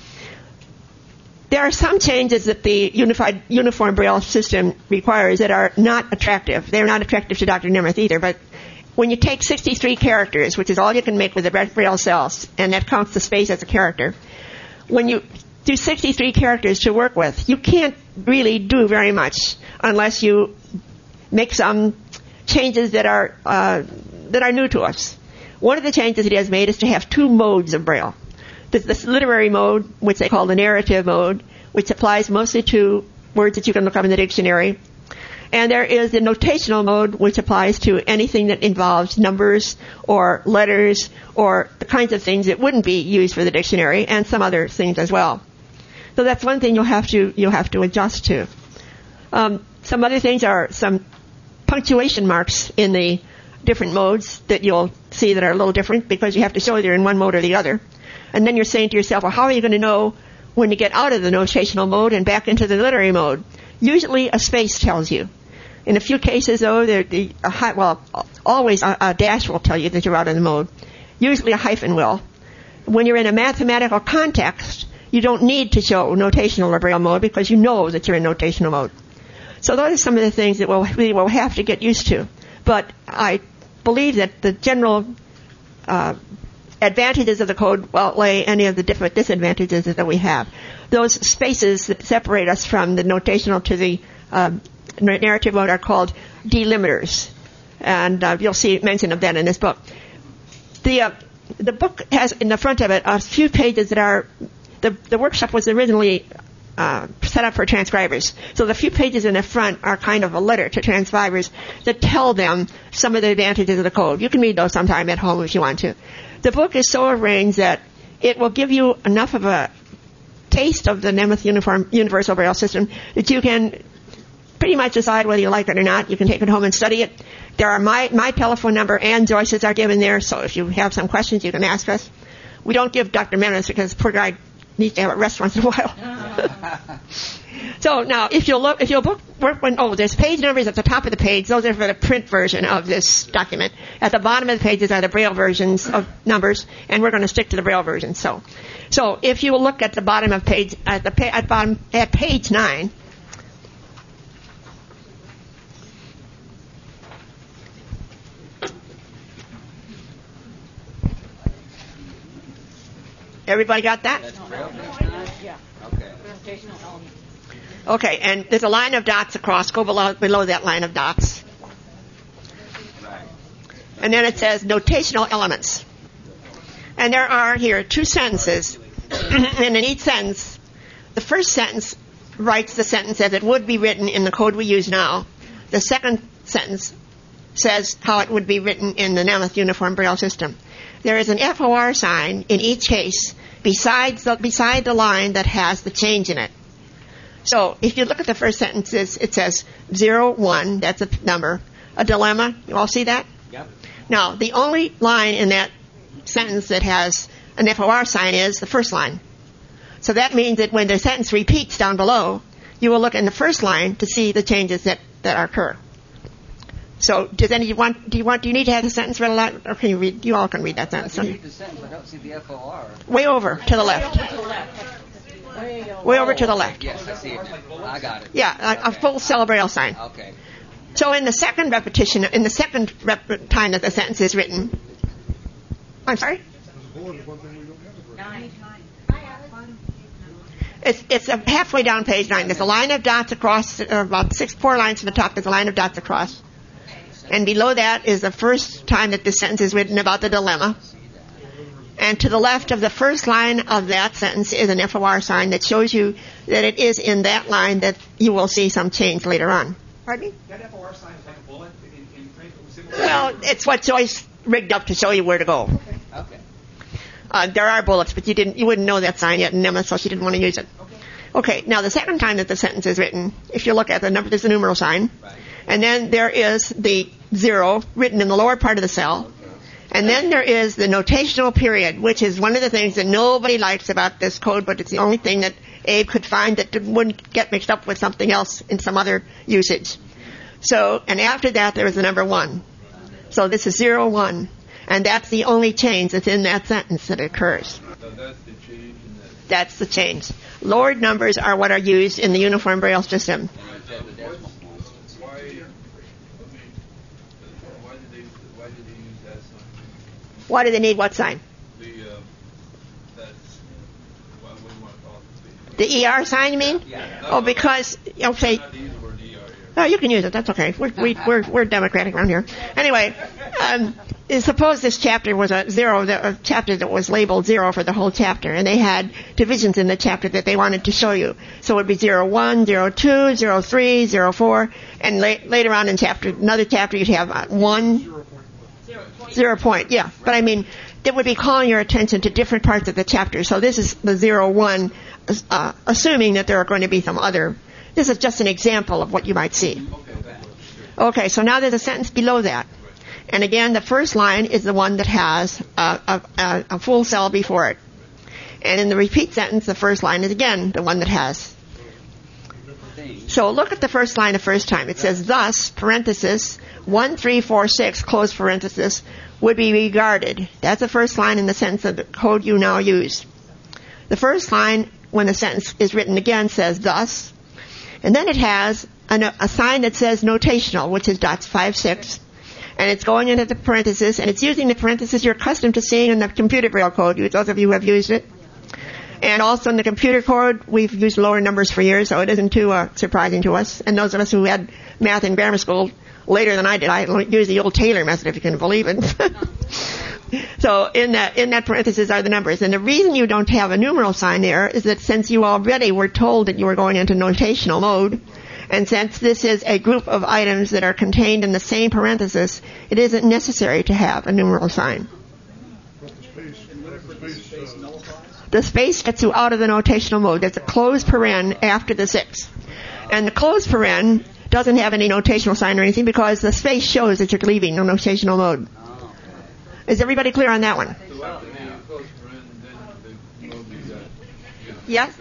There are some changes that the Unified Uniform Braille System requires that are not attractive. They're not attractive to Doctor Nemeth either, but when you take sixty-three characters, which is all you can make with the Braille cells, and that counts the space as a character, when you do sixty-three characters to work with, you can't really do very much unless you make some changes that are uh, that are new to us. One of the changes he has made is to have two modes of Braille. There's this literary mode, which they call the narrative mode, which applies mostly to words that you can look up in the dictionary. And there is the notational mode, which applies to anything that involves numbers or letters or the kinds of things that wouldn't be used for the dictionary, and some other things as well. So that's one thing you'll have to you'll have to adjust to. Um, some other things are some punctuation marks in the different modes that you'll see that are a little different because you have to show either in one mode or the other. And then you're saying to yourself, well, how are you going to know when you get out of the notational mode and back into the literary mode? Usually a space tells you. In a few cases, though, the, the a hi- well, always a, a dash will tell you that you're out of the mode. Usually a hyphen will. When you're in a mathematical context, you don't need to show notational or Braille mode because you know that you're in notational mode. So those are some of the things that we'll, we will have to get used to. But I believe that the general uh, advantages of the code outweigh any of the different disadvantages that we have. Those spaces that separate us from the notational to the um, narrative mode are called delimiters, and uh, you'll see mention of that in this book. the uh, the book has in the front of it a few pages that are the the workshop was originally uh, set up for transcribers. So the few pages in the front are kind of a letter to transcribers that tell them some of the advantages of the code. You can read those sometime at home if you want to. The book is so arranged that it will give you enough of a taste of the Nemeth Uniform Universal Braille System that you can pretty much decide whether you like it or not. You can take it home and study it. There are my, my telephone number and Joyce's are given there, so if you have some questions, you can ask us. We don't give Doctor Menace because poor guy needs to have a rest once in a while. So now, if you'll look, if you'll book, work when, oh, there's page numbers at the top of the page. Those are for the print version of this document. At the bottom of the pages are the Braille versions of numbers, and we're going to stick to the Braille version. So, so if you look at the bottom of page, at the pa- at bottom at page nine. Everybody got that? Yeah. Okay. Presentational elements. Okay, and there's a line of dots across. Go below, below that line of dots. Right. And then it says notational elements. And there are here two sentences. And in each sentence, the first sentence writes the sentence as it would be written in the code we use now. The second sentence says how it would be written in the Nemeth Uniform Braille System. There is an F O R sign in each case besides the, beside the line that has the change in it. So if you look at the first sentences, it says zero, one, that's a number, a dilemma. You all see that? Yep. Now, the only line in that sentence that has an F O R sign is the first line. So that means that when the sentence repeats down below, you will look in the first line to see the changes that, that occur. So does any you want do you want do you need to have the sentence read aloud, or can you read? You all can read that sentence. I read the sentence. I don't see the F O R. Way over to the left. Way over to the left. Yes, I see it now. I got it. Yeah, a, a full cell Braille sign. Okay. So in the second repetition, in the second rep- time that the sentence is written, I'm sorry. Nine. It's it's a halfway down page nine. There's a line of dots across, uh, about six, four lines from the top. There's a line of dots across. And below that is the first time that this sentence is written about the dilemma. And to the left of the first line of that sentence is an F O R sign that shows you that it is in that line that you will see some change later on. Pardon me? That F O R sign is like a bullet in, in print. Well, it's what Joyce rigged up to show you where to go. Okay. Uh, there are bullets, but you didn't, you wouldn't know that sign yet in Nemeth, so she didn't want to use it. Okay. Okay, now the second time that the sentence is written, if you look at the number, there's a numeral sign. Right. And then there is the zero written in the lower part of the cell. And then there is the notational period, which is one of the things that nobody likes about this code, but it's the only thing that Abe could find that wouldn't get mixed up with something else in some other usage. So, and after that there is the number one. So this is zero, one. And that's the only change that's in that sentence that occurs. So that's the change in that. That's the change. Lowered numbers are what are used in the Uniform Braille system. Why, I mean, why did they, why did they use that sign? Why do they need what sign? The, uh, that's, what, what do you want to call it? The E R sign, you mean? Yeah. Oh, because, okay. Not to use the word E R here. Oh, you can use it. That's okay. We're we, we're we're democratic around here. Anyway, um, suppose this chapter was a zero, a chapter that was labeled zero for the whole chapter, and they had divisions in the chapter that they wanted to show you. So it would be zero one, zero two, zero three, zero four, and la- later on in chapter, another chapter, you'd have uh, one, zero point. Yeah, but I mean, it would be calling your attention to different parts of the chapter. So this is the zero one, uh, assuming that there are going to be some other. This is just an example of what you might see. Okay, so now there's a sentence below that. And again, the first line is the one that has a, a, a, a full cell before it. And in the repeat sentence, the first line is again the one that has. So look at the first line the first time. It says, thus, parenthesis, one, three, four, six, close parenthesis, would be regarded. That's the first line in the sentence of the code you now use. The first line, when the sentence is written again, says, thus. And then it has an, a sign that says notational, which is dots five, six. And it's going into the parenthesis, and it's using the parenthesis you're accustomed to seeing in the computer Braille code, those of you who have used it. And also in the computer code, we've used lower numbers for years, so it isn't too uh, surprising to us. And those of us who had math in grammar school later than I did, I used the old Taylor method, if you can believe it. So in that in that parenthesis are the numbers. And the reason you don't have a numeral sign there is that since you already were told that you were going into notational mode, and since this is a group of items that are contained in the same parenthesis, it isn't necessary to have a numeral sign. The space gets you out of the notational mode. There's a closed paren after the six. And the closed paren doesn't have any notational sign or anything because the space shows that you're leaving the notational mode. Is everybody clear on that one? Yes?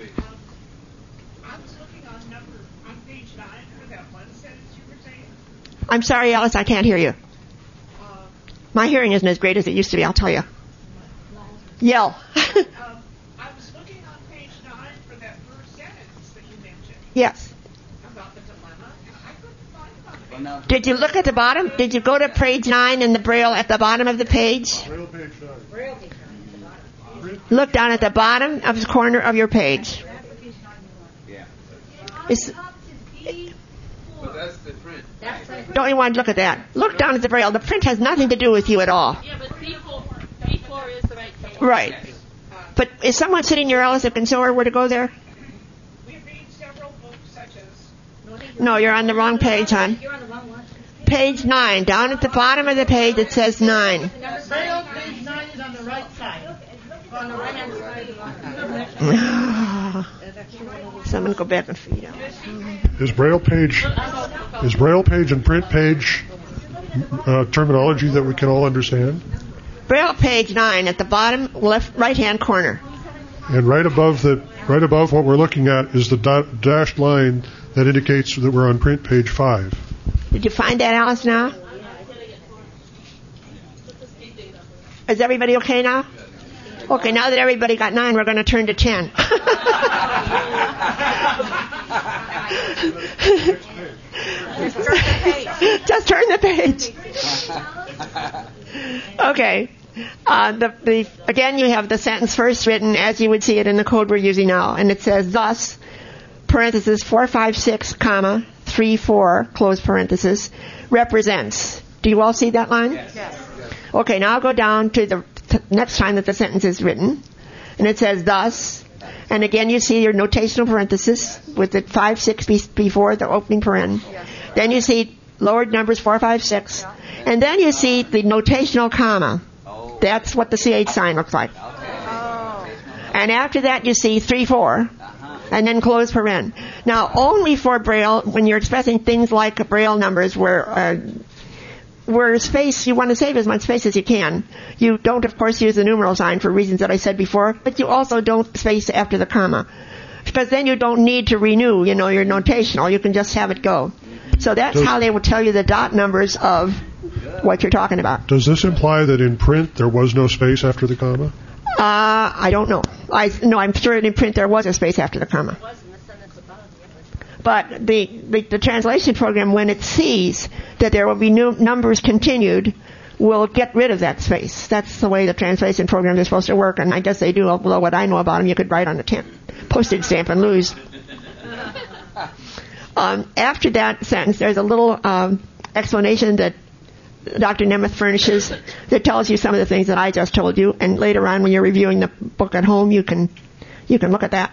I'm sorry, Alice, I can't hear you. My hearing isn't as great as it used to be, I'll tell you. Yell. um, I was looking on page nine for that first sentence that you mentioned. Yes. About the dilemma, and I couldn't find it on page. Did you look at the bottom? Did you go to page nine in the Braille at the bottom of the page? Braille page nine. Look down at the bottom of the corner of your page. Yeah. It's, But that's the print. don't you want to look at that? Look down at the Braille. The print has nothing to do with you at all. Yeah, but B four, B four is the right page. Right. But is someone sitting near Alice that can show her where to go there? We read several books such as... No, you're on the wrong page, hon. You're on the wrong one. Page nine. Down at the bottom of the page it says nine. Braille page nine is on the right side. On the right hand side of the So I'm going to go back and feed out. Is Braille page is Braille page and print page uh, terminology that we can all understand? Braille page nine at the bottom left right hand corner. And right above the right above what we're looking at is the dot, dashed line that indicates that we're on print page five. Did you find that, Alice, now? Is everybody okay now? Okay, now that everybody got nine, we're going to turn to ten. Just turn the page. Okay. Uh, the, the, again, you have the sentence first written as you would see it in the code we're using now. And it says, thus, parenthesis, four five six, comma, three four, close parenthesis, represents. Do you all see that line? Yes. Okay, now I'll go down to the t- next time that the sentence is written. And it says, thus, and again you see your notational parenthesis with the five six be- before the opening paren. Yes. Then you see lowered numbers four five six. Yeah. And then you see the notational comma. Oh. That's what the C H sign looks like. Okay. Oh. And after that you see three four. Uh-huh. And then close paren. Now, only for Braille, when you're expressing things like Braille numbers where uh, where space, you want to save as much space as you can. You don't, of course, use the numeral sign for reasons that I said before, but you also don't space after the comma. Because then you don't need to renew, you know, your notational. You can just have it go. So that's Does, how they will tell you the dot numbers of what you're talking about. Does this imply that in print there was no space after the comma? Uh, I don't know. I no, I'm sure in print there was a space after the comma. But the, the, the translation program, when it sees that there will be new numbers continued, will get rid of that space. That's the way the translation program is supposed to work, and I guess they do. Although what I know about them, you could write on a temp, postage stamp and lose. Um, after that sentence, there's a little um, explanation that Doctor Nemeth furnishes that tells you some of the things that I just told you, and later on when you're reviewing the book at home, you can you can look at that.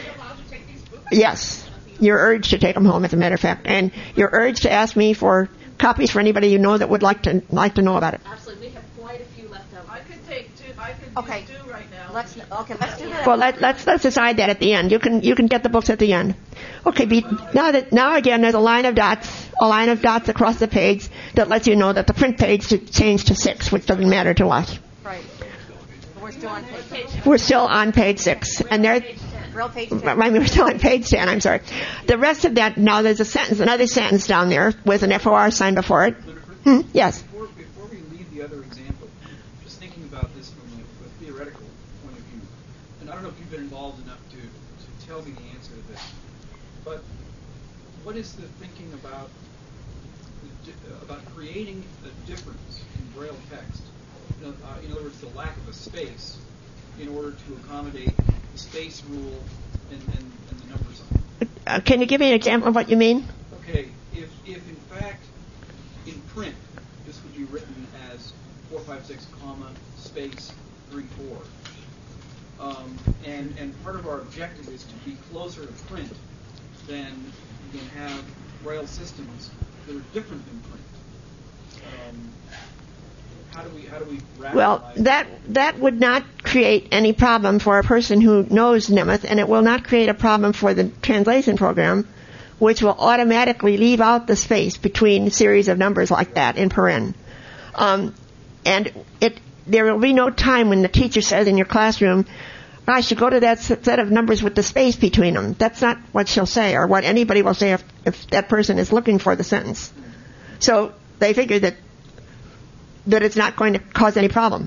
Yes. You're urged to take them home, as a matter of fact, and you're urged to ask me for copies for anybody you know that would like to like to know about it. Absolutely, we have quite a few left over. I could take two. I could Okay. do two right now. Let's okay. Let's do that. Well, let, let's let's decide that at the end. You can you can get the books at the end. Okay. Be, now that now again, there's a line of dots, a line of dots across the page that lets you know that the print page should change to six, which doesn't matter to us. Right. We're still on page. We're still on page six, and there. Real page ten. Right, we're still on page ten. I'm sorry. The rest of that now there's a sentence, another sentence down there with an F O R sign before it. Hmm? Yes. Before, before we leave the other example, just thinking about this from a, a theoretical point of view, and I don't know if you've been involved enough to, to tell me the answer to this, but what is the thinking about the, about creating a difference in Braille text? You know, uh, in other words, the lack of a space in order to accommodate the space rule and, and, and the numbers on it. Uh, can you give me an example of what you mean? Okay, if if in fact in print this would be written as four five six comma space three four. Um, and, and part of our objective is to be closer to print than you can have rail systems that are different than print. Um, how do we how do we rationalize Well, that that would not create any problem for a person who knows Nemeth, and it will not create a problem for the translation program, which will automatically leave out the space between series of numbers like that in paren. Um, and it there will be no time when the teacher says in your classroom, I should go to that set of numbers with the space between them. That's not what she'll say, or what anybody will say if, if that person is looking for the sentence. So they figure that that it's not going to cause any problem.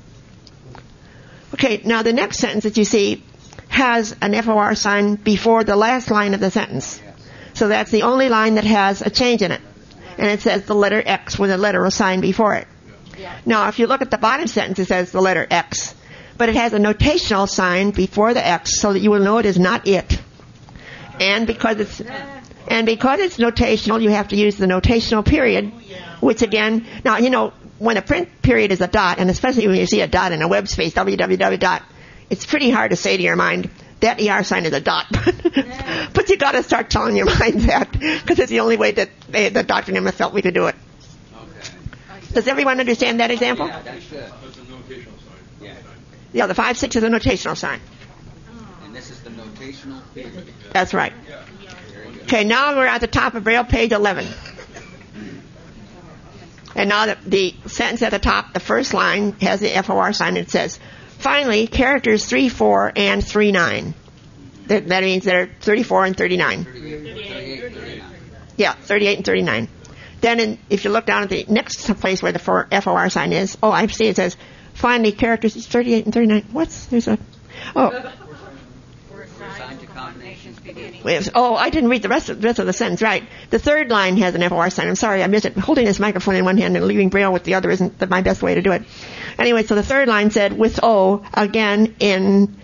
Okay, now the next sentence that you see has an F O R sign before the last line of the sentence. So that's the only line that has a change in it. And it says the letter X with a letter sign before it. Now, if you look at the bottom sentence, it says the letter X. But it has a notational sign before the X so that you will know it is not it. And because it's and because it's notational, you have to use the notational period, which again, now, you know, when a print period is a dot, and especially when you see a dot in a web space, www dot, it's pretty hard to say to your mind, that E R sign is a dot. But you got to start telling your mind that, because it's the only way that, they, that Doctor Nemeth felt we could do it. Okay. Does everyone understand that example? Yeah, that's good. That's a notational sign. Yeah. Yeah, the five six is a notational sign. And this is the notational period. That's right. Okay, now we're at the top of Braille page eleven. And now the, the sentence at the top, the first line, has the F O R sign. It says, finally, characters three four and three nine. That, that means they're thirty-four and thirty-nine. thirty-eight, thirty-nine. Yeah, thirty-eight and thirty-nine. Then in, if you look down at the next place where the F O R sign is, oh, I see it says, finally, characters thirty-eight and thirty-nine. What's, there's a, oh. Assigned to combinations beginning. Wait, oh, I didn't read the rest of, the rest of the sentence, right. The third line has an F O R sign. I'm sorry, I missed it. Holding this microphone in one hand and leaving Braille with the other isn't the, my best way to do it. Anyway, so the third line said, with O, again, in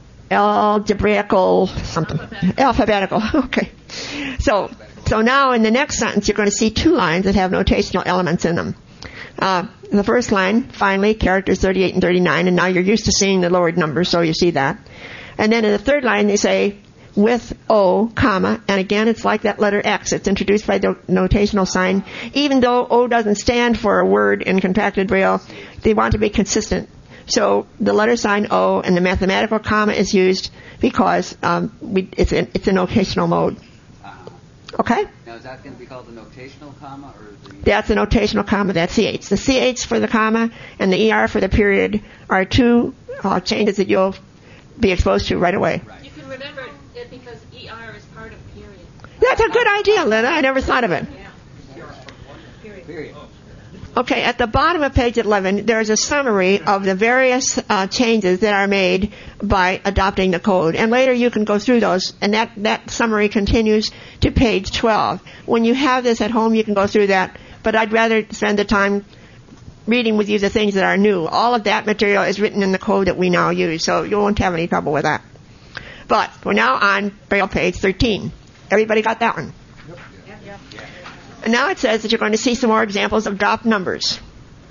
algebraical something. Alphabetical. Okay. So, so now in the next sentence, you're going to see two lines that have notational elements in them. Uh, the first line, finally, characters thirty-eight and thirty-nine, and now you're used to seeing the lowered numbers, so you see that. And then in the third line, they say, with O, comma, and again, it's like that letter X. It's introduced by the notational sign. Even though O doesn't stand for a word in contracted Braille, they want to be consistent. So the letter sign O and the mathematical comma is used because um, we, it's, a, it's a notational mode. Okay? Now, is that going to be called the notational comma? Or the... That's the notational comma, that's C H. The C H for the comma and the E R for the period are two uh, changes that you'll be exposed to right away. Right. You can remember it because E R is part of period. That's a good idea, Lynn. I never thought of it. Yeah. Period. Period. Okay, at the bottom of page eleven, there's a summary of the various uh, changes that are made by adopting the code. And later you can go through those, and that, that summary continues to page twelve. When you have this at home, you can go through that, but I'd rather spend the time reading with you the things that are new. All of that material is written in the code that we now use, so you won't have any trouble with that. But we're now on Braille page thirteen. Everybody got that one? And now it says that you're going to see some more examples of dropped numbers.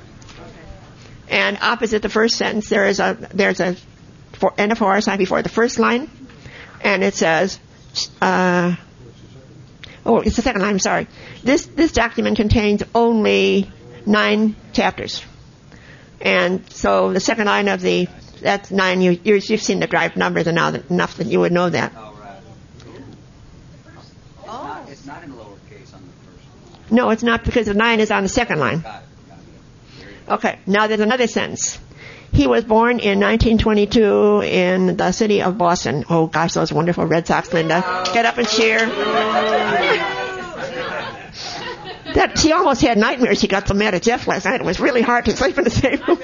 And opposite the first sentence, there is a there's a for, N F O R sign before the first line, and it says, uh, oh, it's the second line. I'm sorry. This this document contains only nine chapters, and so the second line of the that's nine. You you've seen the dropped numbers enough enough that you would know that. All right. It's, not, it's not in lowercase on the first line. No, it's not, because the nine is on the second line. Got it. Got it. Okay, now there's another sentence. He was born in nineteen twenty-two in the city of Boston. Oh gosh, those wonderful Red Sox, Linda. Get up and cheer. That she almost had nightmares. She got so mad at Jeff last night. It was really hard to sleep in the same room.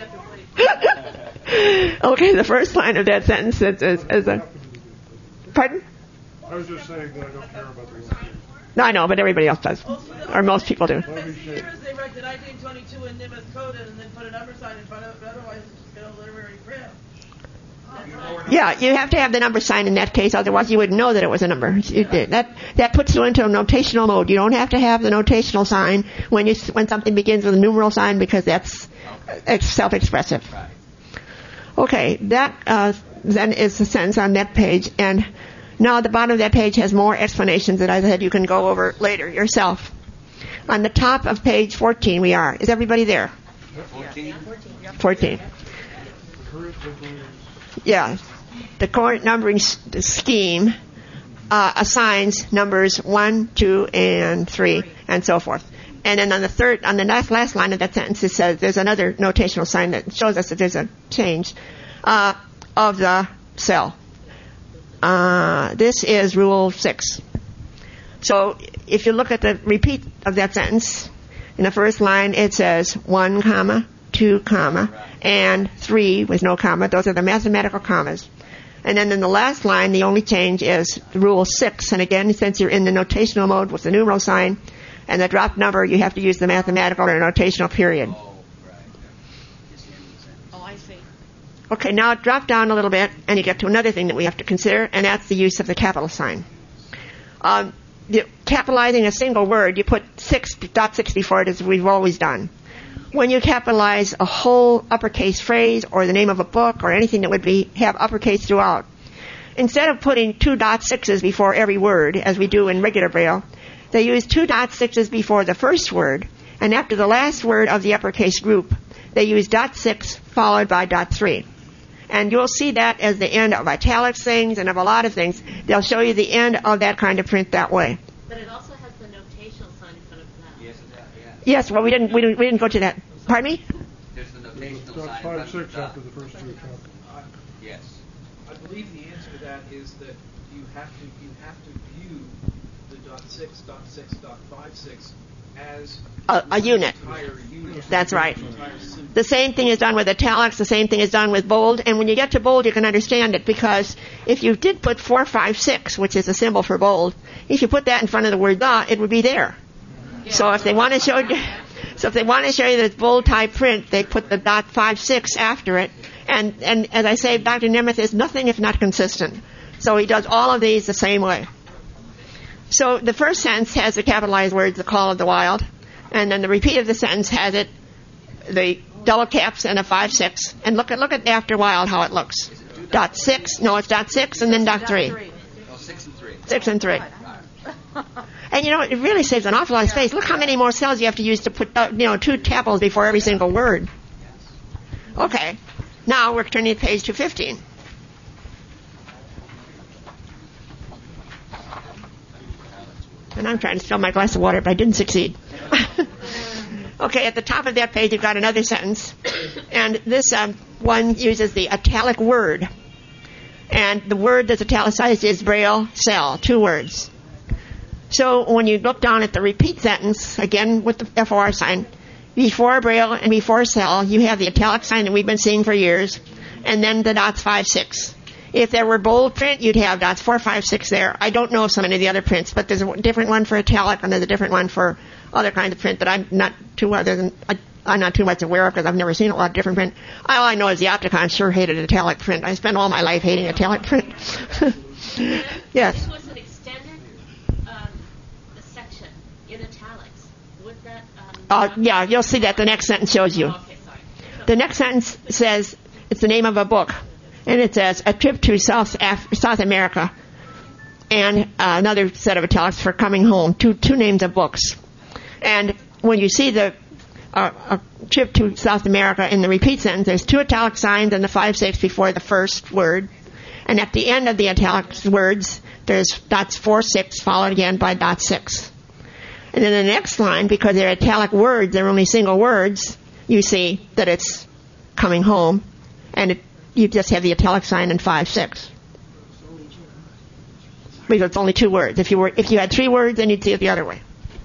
Okay, the first line of that sentence is, is, is a... Pardon? I was just saying that I don't care about the one. No, I know, but everybody else does. Or most people do. Here is they write the nineteen twenty-two in Nimitz coded and then put a number sign in front of it, but otherwise it's just got a literary print. Yeah, you have to have the number sign in that case, otherwise you wouldn't know that it was a number. You, that that puts you into a notational mode. You don't have to have the notational sign when you when something begins with a numeral sign because that's uh, self-expressive. Okay, that uh, then is the sentence on that page, and now the bottom of that page has more explanations that I said you can go over later yourself. On the top of page fourteen we are. Is everybody there? fourteen. fourteen. Yeah. The current numbering s- scheme uh, assigns numbers one, two, and three, and so forth. And then on the third, on the last, last line of that sentence, it says there's another notational sign that shows us that there's a change uh, of the cell. Uh, this is rule six. So if you look at the repeat of that sentence, in the first line it says one comma, two comma, and three with no comma. Those are the mathematical commas. And then in the last line, the only change is rule six. And again, since you're in the notational mode with the numeral sign and the drop number, you have to use the mathematical or notational period. Oh, I see. Okay, now drop down a little bit, and you get to another thing that we have to consider, and that's the use of the capital sign. Um, the, capitalizing a single word, you put six, dot six before it, as we've always done. When you capitalize a whole uppercase phrase or the name of a book or anything that would be have uppercase throughout, instead of putting two dot sixes before every word, as we do in regular Braille, they use two dot sixes before the first word, and after the last word of the uppercase group, they use dot six followed by dot three. And you'll see that as the end of italics things and of a lot of things. They'll show you the end of that kind of print that way. But it also has the notational sign in front of that. Yes, it does, yeah. Yes, well, we didn't, we didn't, we didn't go to that. Pardon me? There's the notational That's sign. five, but six the- after the first two chapters. Yes. I believe the answer to that is that you have to you have to view the dot six, dot six, dot five six as A, a unit. entire unit. That's right. Entire symbol. The same thing is done with italics. The same thing is done with bold. And when you get to bold, you can understand it because if you did put four, five, six, which is a symbol for bold, if you put that in front of the word the, it would be there. So if they want to show you, so if they want to show you that bold type print, they put the dot five six after it. And and as I say, Doctor Nemeth is nothing if not consistent. So he does all of these the same way. So the first sentence has the capitalized words, the call of the wild, and then the repeat of the sentence has it, the double caps and a five six. And look at look at after wild how it looks. Dot six, no, it's dot six and then dot three. Oh, six and three. Six and three. And you know, it really saves an awful lot of space. Look how many more cells you have to use to put, uh, you know, two tuples before every single word. Okay. Now we're turning to page two fifteen. And I'm trying to fill my glass of water, but I didn't succeed. Okay, at the top of that page, you've got another sentence. And this um, one uses the italic word. And the word that's italicized is Braille cell, two words. So when you look down at the repeat sentence, again with the F O R sign, before Braille and before cell, you have the italic sign that we've been seeing for years, and then the dots five, six. If there were bold print, you'd have dots four, five, six there. I don't know of so many of the other prints, but there's a different one for italic and there's a different one for other kinds of print that I'm not too other than I, I'm not too much aware of because I've never seen a lot of different print. All I know is the Opticon sure hated italic print. I spent all my life hating italic print. Yes. This was an extended um, section in italics. Would that? Um, Uh, yeah, you'll see that the next sentence shows you. Okay, sorry. The next sentence says it's the name of a book, and it says a trip to South Af- South America, and uh, another set of italics for coming home. Two two names of books, and when you see the uh, a trip to South America in the repeat sentence, there's two italic signs and the five six before the first word, and at the end of the italic words there's dots four six followed again by dot six. And then the next line, because they're italic words, they're only single words, you see that it's coming home, and it, you just have the italic sign and five six. Because it's only two words. If you were, if you had three words, then you'd see it the other way.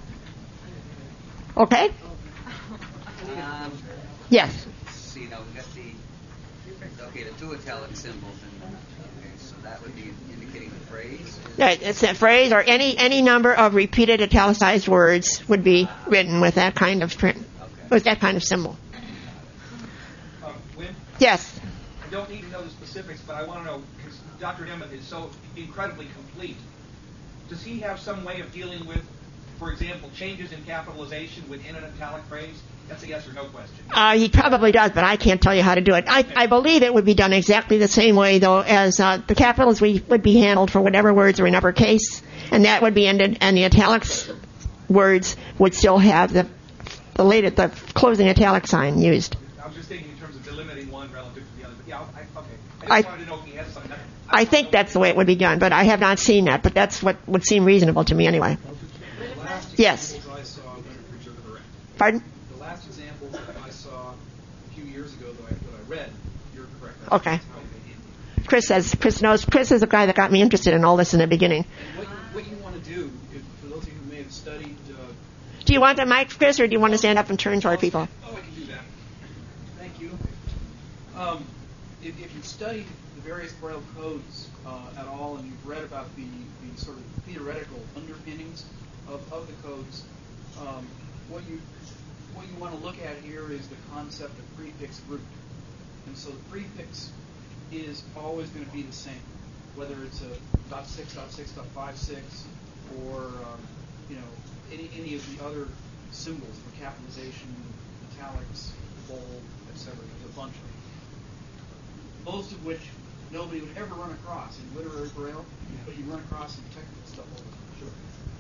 Okay? Um, Yes. see, now we've got the, okay, the two italic symbols, and, okay, so that would be indicating the phrase. Yeah, it's a phrase or any any number of repeated italicized words would be written with that kind of print, with that kind of symbol. Um, when, Yes. don't need to know the specifics, but I want to know, because Doctor Emmett is so incredibly complete. Does he have some way of dealing with, for example, changes in capitalization within an italic phrase? That's a yes or no question. Uh, he probably does, but I can't tell you how to do it. I, I believe it would be done exactly the same way, though, as uh, the capitals we, would be handled for whatever words are in uppercase, and that would be ended, and the italics words would still have the the, later, the closing italic sign used. I was just thinking in terms of delimiting one relative to the other. But yeah, I, okay. I just I, wanted to know if he has something. I think that's the way it would be done, but I have not seen that, but that's what would seem reasonable to me anyway. Yes. Pardon? The last example that I saw a few years ago that I, that I read, you're correct. Okay. Chris says, Chris knows, Chris is the guy that got me interested in all this in the beginning. And what, what you want to do, if, for those of you who may have studied... Uh, do you want the mic, Chris, or do you want to stand up and turn toward people? Oh, I can do that. Thank you. Um, if, if you've studied the various Braille codes uh, at all, and you've read about the, the sort of theoretical underpinnings of, of the codes, um, what you what you want to look at here is the concept of prefix root. And so the prefix is always going to be the same, whether it's a dot six, dot six, dot five six, or um, you know any any of the other symbols for capitalization, italics, bold, et cetera. There's a bunch of them. Most of which nobody would ever run across in literary Braille, but you run across in technical stuff all the time. Sure.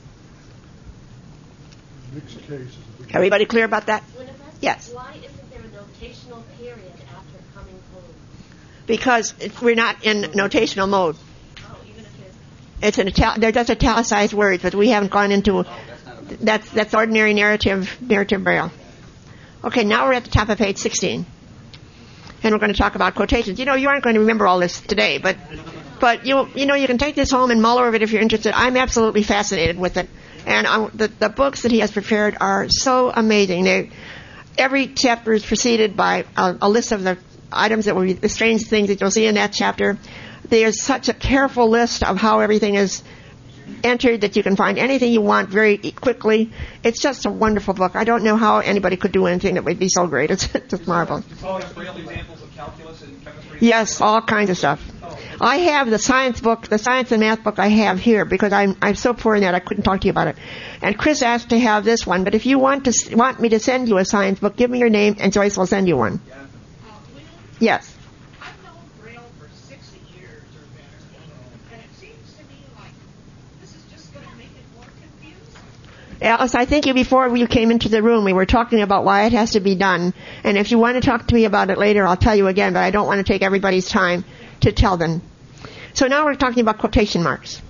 Mixed cases. Everybody clear about that? Yes. Why isn't there a notational period after coming home? Because it, we're not in notational mode. Oh, even if it's... It's an ital- they're just italicized words, but we haven't gone into... Oh, that's, not a that's, that's ordinary narrative, narrative Braille. Okay, now we're at the top of page sixteen. And we're going to talk about quotations. You know, you aren't going to remember all this today, but but you you know, you can take this home and mull over it if you're interested. I'm absolutely fascinated with it. And I, the, the books that he has prepared are so amazing. They, every chapter is preceded by a, a list of the items that will be the strange things that you'll see in that chapter. There's such a careful list of how everything is entered that you can find anything you want very quickly. It's just a wonderful book. I don't know how anybody could do anything that would be so great. It's just marvelous. Examples of calculus and chemistry? Yes, all kinds of stuff. I have the science book, the science and math book I have here because I'm I'm so poor in that I couldn't talk to you about it. And Chris asked to have this one, but if you want to want me to send you a science book, give me your name and Joyce will send you one. Uh, Will, yes. I've known Braille for sixty years or better, and it seems to me like this is just going to make it more confusing. Alice, I think you before you came into the room, we were talking about why it has to be done. And if you want to talk to me about it later, I'll tell you again, but I don't want to take everybody's time to tell them. So now we're talking about quotation marks.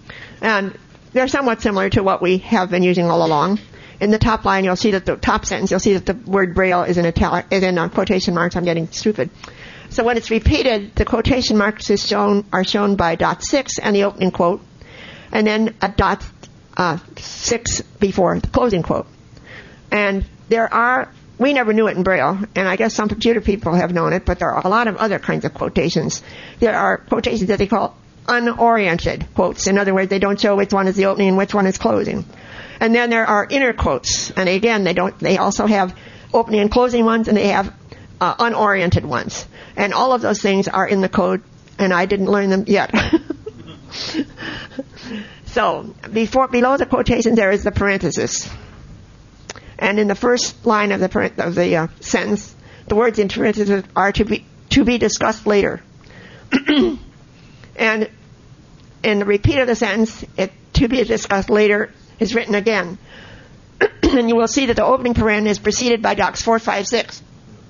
And they're somewhat similar to what we have been using all along. In the top line, you'll see that the top sentence, you'll see that the word Braille is in italic, is in uh, quotation marks. I'm getting stupid. So when it's repeated, the quotation marks is shown, are shown by dot six and the opening quote, and then a dot uh, six before the closing quote. And there are, we never knew it in Braille, and I guess some computer people have known it, but there are a lot of other kinds of quotations. There are quotations that they call unoriented quotes. In other words, they don't show which one is the opening and which one is closing. And then there are inner quotes, and again, they don't. They also have opening and closing ones, and they have uh, unoriented ones. And all of those things are in the code, and I didn't learn them yet. So before, below the quotation, there is the parenthesis. And in the first line of the of the uh, sentence, the words in parentheses are to be to be discussed later. And in the repeat of the sentence, it to be discussed later is written again. And you will see that the opening paren is preceded by docs four, five, six.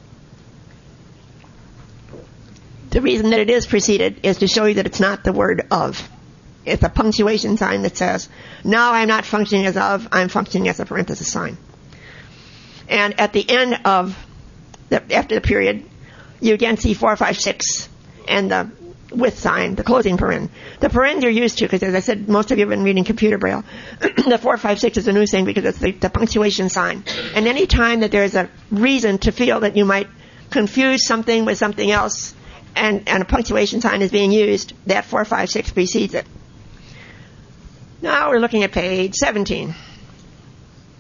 The reason that it is preceded is to show you that it's not the word of. It's a punctuation sign that says, now I'm not functioning as of, I'm functioning as a parenthesis sign. And at the end of, the, after the period, you again see four, five, six, and the with sign, the closing paren. The paren you're used to, because as I said, most of you have been reading computer Braille. The four, five, six is a new thing because it's the, the punctuation sign. And any time that there's a reason to feel that you might confuse something with something else, and, and a punctuation sign is being used, that four, five, six precedes it. Now we're looking at page seventeen.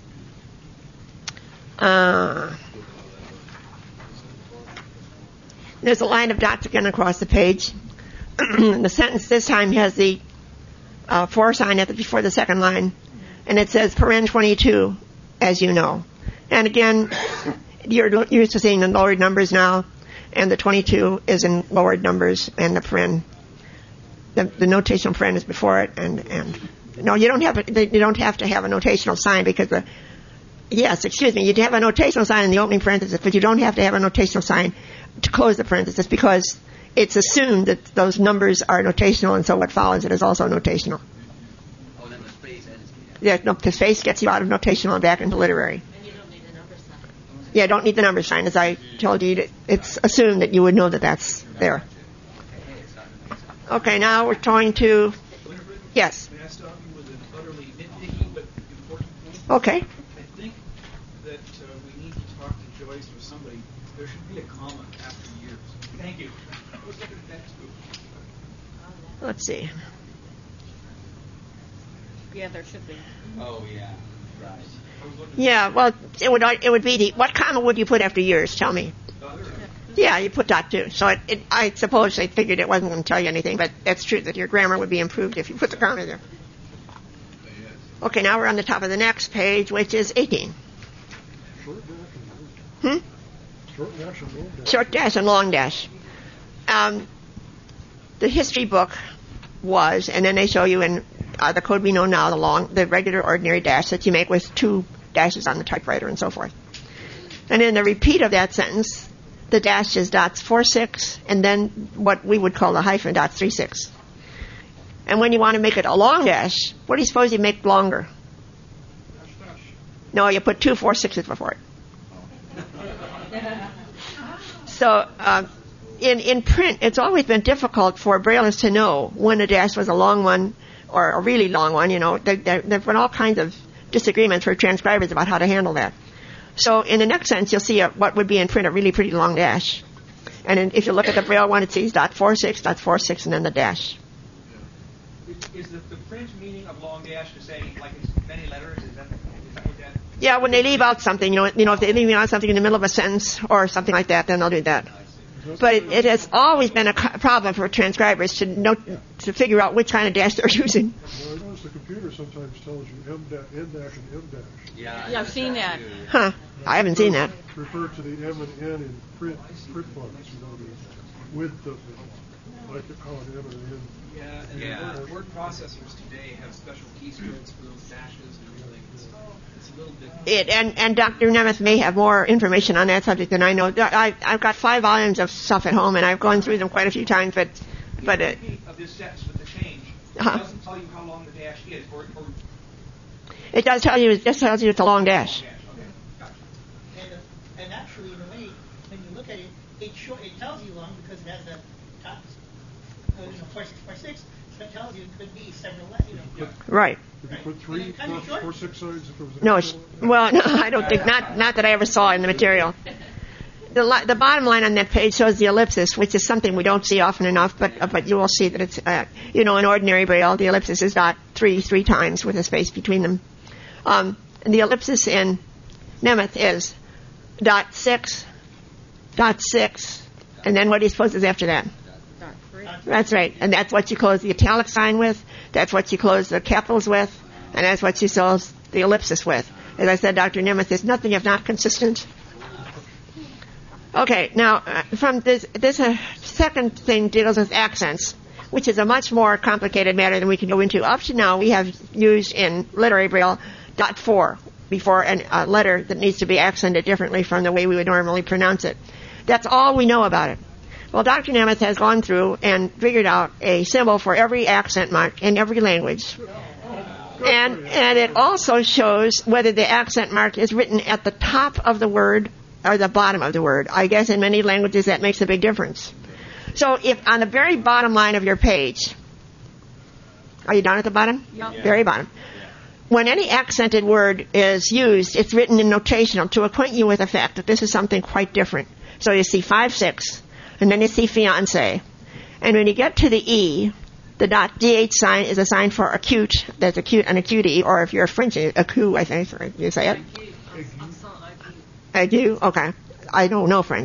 Uh, There's a line of dots again across the page. The sentence this time has the uh, for sign at the, before the second line, and it says paren twenty-two, as you know. And again, you're used to seeing the lowered numbers now, and the twenty-two is in lowered numbers, and the paren, the, the notational paren is before it, and, and no, you don't have a, you don't have to have a notational sign because the yes, excuse me, you have a notational sign in the opening parenthesis, but you don't have to have a notational sign to close the parenthesis because it's assumed that those numbers are notational, and so what follows it is also notational. Oh, then the space ends. Yeah, no, the space gets you out of notational and back into literary. And you don't need a number sign. Yeah, don't need the number sign. As I told you, it's assumed that you would know that that's there. Okay, now we're going to, yes. May I stop you with an utterly nitpicky but important point? Okay. I think that uh, we need to talk to Joyce or somebody. There should be a comma after years. Thank you. I was looking at that too. Let's see. Yeah, there should be. Oh, yeah. Right. Yeah, well, it would it would be the, what comma would you put after years? Tell me. Yeah, you put dot two. So it, it, I suppose they figured it wasn't going to tell you anything, but that's true that your grammar would be improved if you put the comma there. Okay, now we're on the top of the next page, which is eighteen. Hmm? Short dash and long dash. Short dash and long dash. Um, the history book was, and then they show you in uh, the code we know now, the long, the regular ordinary dash that you make with two dashes on the typewriter and so forth. And in the repeat of that sentence, the dash is dots four six, and then what we would call the hyphen dots three six. And when you want to make it a long dash, what do you suppose you make longer? No, you put two four sixes before it. So uh, in in print, it's always been difficult for Braillists to know when a dash was a long one or a really long one. You know, there there have been all kinds of disagreements for transcribers about how to handle that. So in the next sentence, you'll see a, what would be in print a really pretty long dash. And in, if you look at the Braille one, it says dot four six, dot four six, and then the dash. Is, is the, the French meaning of long dash to say like it's many letters? Is that, is that what that? Yeah, when they leave out something, you know, you know, if they leave out something in the middle of a sentence or something like that, then they'll do that. But it, it has always been a co- problem for transcribers to note, to figure out which kind of dash they're using. Well, I notice the computer sometimes tells you M dash, N dash, and M dash. Yeah, Yeah, I've seen that. Huh? I haven't seen that. Refer to the M and N in print print fonts, you know, the width of the, like you call it M and N. Yeah, and Yeah. the word, word processors today have special keystrokes for those dashes and everything. It's, it's a little bit. It, and, and Doctor Nemeth may have more information on that subject than I know. I, I've got five volumes of stuff at home, and I've gone through them quite a few times. But, but it, Of this sentence with the change, Uh-huh. it doesn't tell you how long the dash is, or, or it does tell you. It just tells you it's a long dash. And, uh, and actually, in a way, when you look at it, it, short, it tells you long because it has the top, uh, you know, four six four six. So it tells you it could be several, le- you know. Right. If you put three, And it kind four, of short. four, six signs, if it was No, extra it's, long. well, no, I don't think not. Not that I ever saw in the material. The, li- the bottom line on that page shows the ellipsis, which is something we don't see often enough, but uh, but you will see that it's, uh, you know, in ordinary Braille, the ellipsis is dot three three times with a space between them. Um, and the ellipsis in Nemeth is dot six, dot six, and then what do you suppose is after that? That's right, and that's what you close the italic sign with, that's what you close the capitals with, and that's what you close the ellipsis with. As I said, Doctor Nemeth is nothing if not consistent. Okay, now, uh, from this, this uh, second thing deals with accents, which is a much more complicated matter than we can go into. Up to now, we have used in literary Braille dot four before a uh, letter that needs to be accented differently from the way we would normally pronounce it. That's all we know about it. Well, Doctor Nemeth has gone through and figured out a symbol for every accent mark in every language. And, and it also shows whether the accent mark is written at the top of the word or the bottom of the word. I guess in many languages that makes a big difference. So if on the very bottom line of your page, are you down at the bottom? Yep. Very bottom. When any accented word is used, it's written in notational to acquaint you with the fact that this is something quite different. So you see five six, and then you see fiancé. And when you get to the E, the dot D H sign is a sign for acute. That's acute, an acute E, or if you're French, acu, I think, you say it. I do? Okay. I don't know French.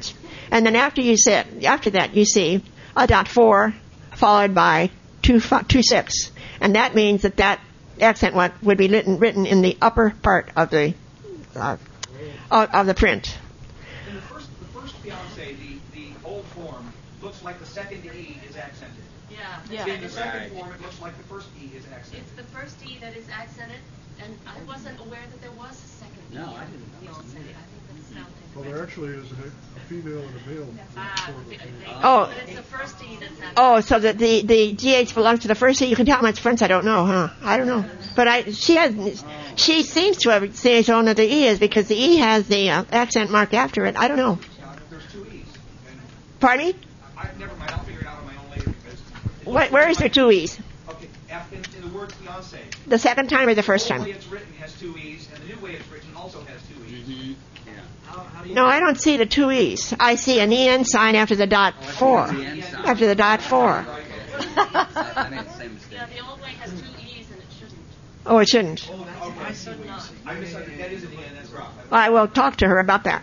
And then after you sit, after that, you see a dot four followed by two, two six. And that means that that accent one would be written, written in the upper part of the uh, of the print. In the first, the first fiance, the, the old form looks like the second E is accented. Yeah. Yeah. In the second form, it looks like the first E is accented. It's the first E that is accented, and I wasn't aware that there was a second E. No, I didn't know. Fiance. I think that sounds Well, there actually is a, a female and a male. Ah, Oh. but it's the first E that's accented. Oh, so the, the, the G H belongs to the first E. You can tell how much French I don't know, huh? I don't know. But I, she has, she seems to have shown that the E is because the E has the uh, accent mark after it. I don't know. There's two E's. Pardon me? I, never mind, I'll figure it out on my own later because... What, where is there two E's? Okay, in, in the word fiance. The second time or the first The time? way it's written has two E's, and the new way it's written also has two E's. Mm-hmm. Yeah. How, how do you No, I don't see the two E's. I see an E N sign after the dot four. After the dot four. I made the same mistake. Yeah, the old way has two E's and it shouldn't. Oh, it shouldn't. Oh, okay. I should not. I misunderstood. That is an E N, that's right. I will talk to her about that.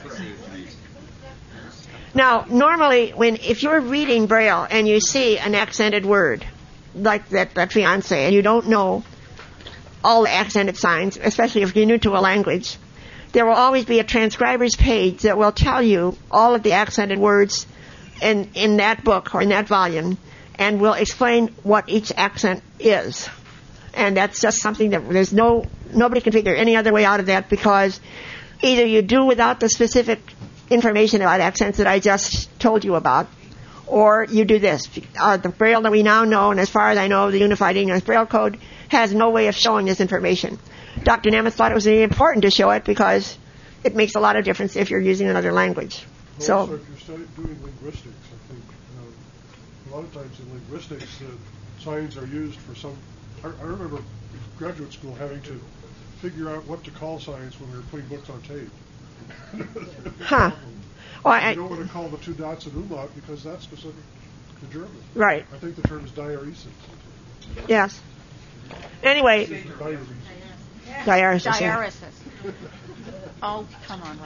Now, normally, when if you're reading Braille and you see an accented word, like that, that fiance, and you don't know all the accented signs, especially if you're new to a language, there will always be a transcriber's page that will tell you all of the accented words in, in that book or in that volume, and will explain what each accent is. And that's just something that there's no, nobody can figure any other way out of that, because either you do without the specific information about accents that I just told you about, or you do this. Uh, the Braille that we now know, and as far as I know, the Unified English Braille Code has no way of showing this information. Doctor Nemeth thought it was really important to show it because it makes a lot of difference if you're using another language. Well, so, also, if you're studying, doing linguistics, I think uh, a lot of times in linguistics, the signs are used for some. I, I remember in graduate school having to figure out what to call signs when we were putting books on tape. Huh. Well, I, you don't want to call the two dots an umlaut because that's specific to German. Right. I think the term is diaeresis. Yes. Anyway. Diaeresis. Diaeresis. Diaeresis. Oh, come on.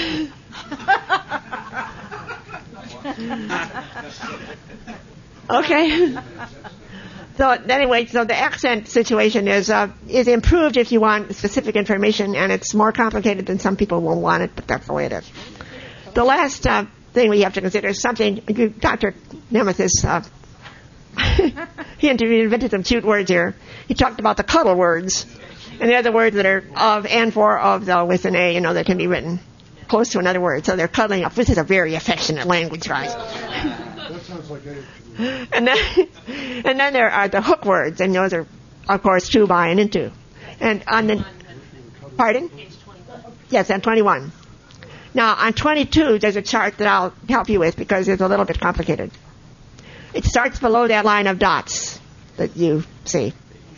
Uh, okay. So anyway, so the accent situation is uh, is improved if you want specific information, and it's more complicated than some people will want it, but that's the way it is. The last uh, thing we have to consider is something you, Doctor Nemeth is. Uh, he invented some cute words here. He talked about the cuddle words, and they're the words that are of and for of the with an A, you know, that can be written close to another word. So they're cuddling up. This is a very affectionate language, right? That sounds like A. And then, and then there are the hook words, and those are, of course, to, by, and into. And on the, pardon? Yes, on twenty-one. Now, on twenty-two, there's a chart that I'll help you with because it's a little bit complicated. It starts below that line of dots that you see.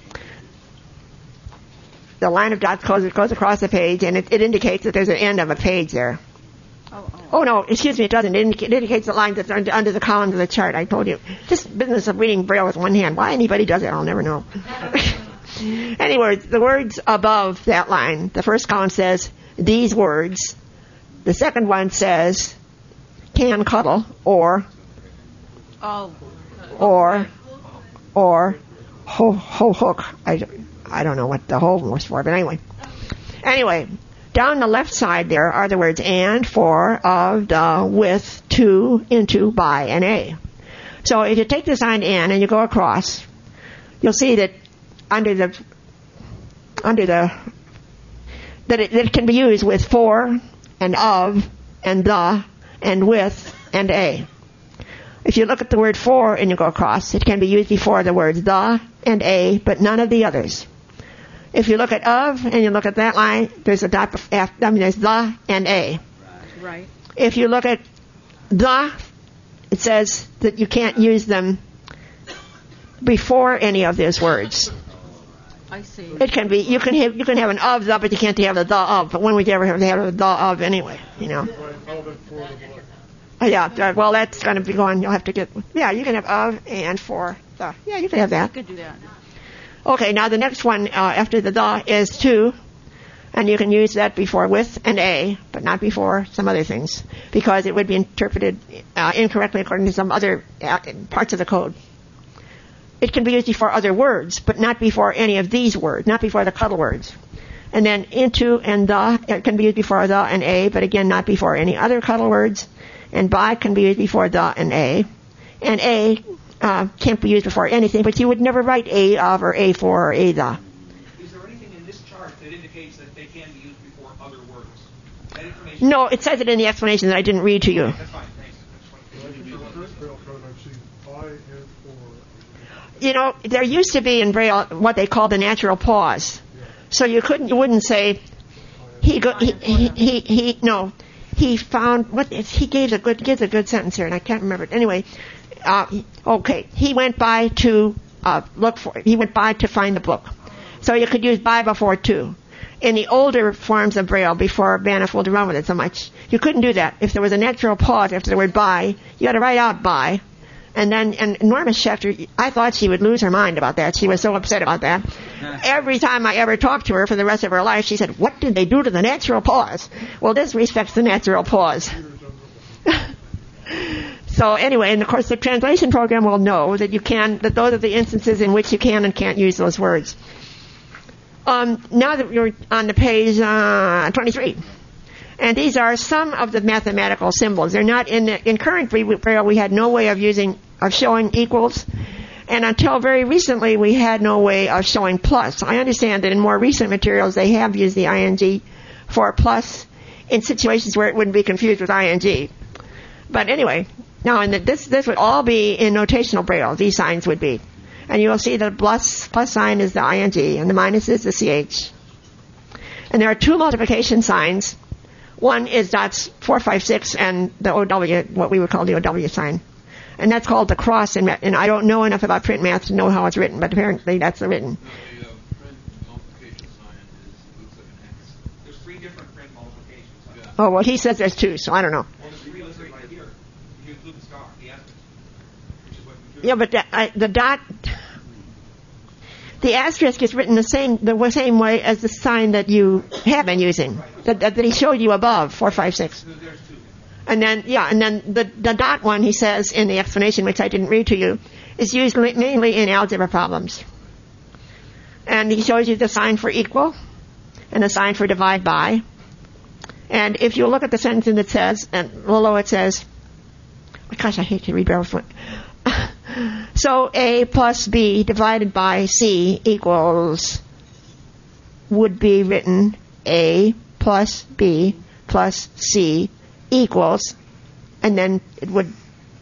The line of dots goes, goes across the page, and it, it indicates that there's an end of a page there. Oh, oh. Oh, no, excuse me, it doesn't. It, indica- it indicates the line that's under, under the columns of the chart. I told you. This business of reading Braille with one hand, why anybody does it, I'll never know. Anyway, the words above that line, the first column says, these words. The second one says, can cuddle, or, Oh. or, or, ho, ho, hook. I, I don't know what the whole was for, but anyway. Anyway. Down the left side there are the words and, for, of, the, with, to, into, by, and a. So if you take the sign and and you go across, you'll see that under the, under the, that it, that it can be used with for, and of, and the, and with, and a. If you look at the word for and you go across, it can be used before the words the and a, but none of the others. If you look at of and you look at that line, there's a dot after, I mean, there's the and a. Right. If you look at the, it says that you can't use them before any of those words. I see. It can be, you can have, you can have an of the, but you can't have a the of. But when would you ever have, have a the of anyway, you know? Oh, yeah, uh, well, that's going to be going, you'll have to get, yeah, you can have of and for the. Yeah, you can have that. You could do that. Okay, now the next one uh, after the the is to, And you can use that before with and a, but not before some other things, because it would be interpreted uh, incorrectly according to some other uh, parts of the code. It can be used before other words, but not before any of these words, not before the cuddle words. And then into and the, it can be used before the and a, but again, not before any other cuddle words. And by can be used before the and a. And a uh, can't be used before anything, but you would never write a of or a for or a the. Is there anything in this chart that indicates that they can be used before other words? That information? No, it says it in the explanation that I didn't read to you. That's fine, thanks. You know, there used to be in Braille what they call the natural pause. So you couldn't, you wouldn't say, he go, he, he, he, he, no, he found, what, he gave a good, gives a good sentence here, and I can't remember it. Anyway, uh, okay, he went by to, uh, look for, he went by to find the book. So you could use by before to. In the older forms of Braille, before Banner fooled around with it so much, you couldn't do that. If there was a natural pause after the word by, you had to write out by. And then, and Norma Schechter, I thought she would lose her mind about that. She was so upset about that. Every time I ever talked to her for the rest of her life, she said, what did they do to the natural pause? Well, this respects the natural pause. So anyway, and of course the translation program will know that you can, that those are the instances in which you can and can't use those words. Um, now that you're on the page uh, twenty-three. And these are some of the mathematical symbols. They're not in the, in current Braille. We had no way of using of showing equals, and until very recently, we had no way of showing plus. I understand that in more recent materials, they have used the ing for plus in situations where it wouldn't be confused with ing. But anyway, now in the, this this would all be in notational Braille. These signs would be, and you will see the plus plus sign is the ing, and the minus is the ch. And there are two multiplication signs. One is dots four, five, six, and the O W, what we would call the O W sign. And that's called the cross, in, and I don't know enough about print math to know how it's written, but apparently that's the written. No, the uh, print multiplication sign is, looks like an X. There's three different print multiplication signs. Oh, well, he says there's two, so I don't know. Well, there's three listed right here. If you include the star, the asterisk, which is what we do. Yeah, but the, I, the dot, the asterisk is written the same the same way as the sign that you have been using, that, that he showed you above, four, five, six. And then, yeah, and then the, the dot one, he says in the explanation, which I didn't read to you, is used mainly in algebra problems. And he shows you the sign for equal and the sign for divide by. And if you look at the sentence that says, and below it says, oh gosh, I hate to read barefoot. So A plus B divided by C equals, would be written A plus B plus C equals, and then it would,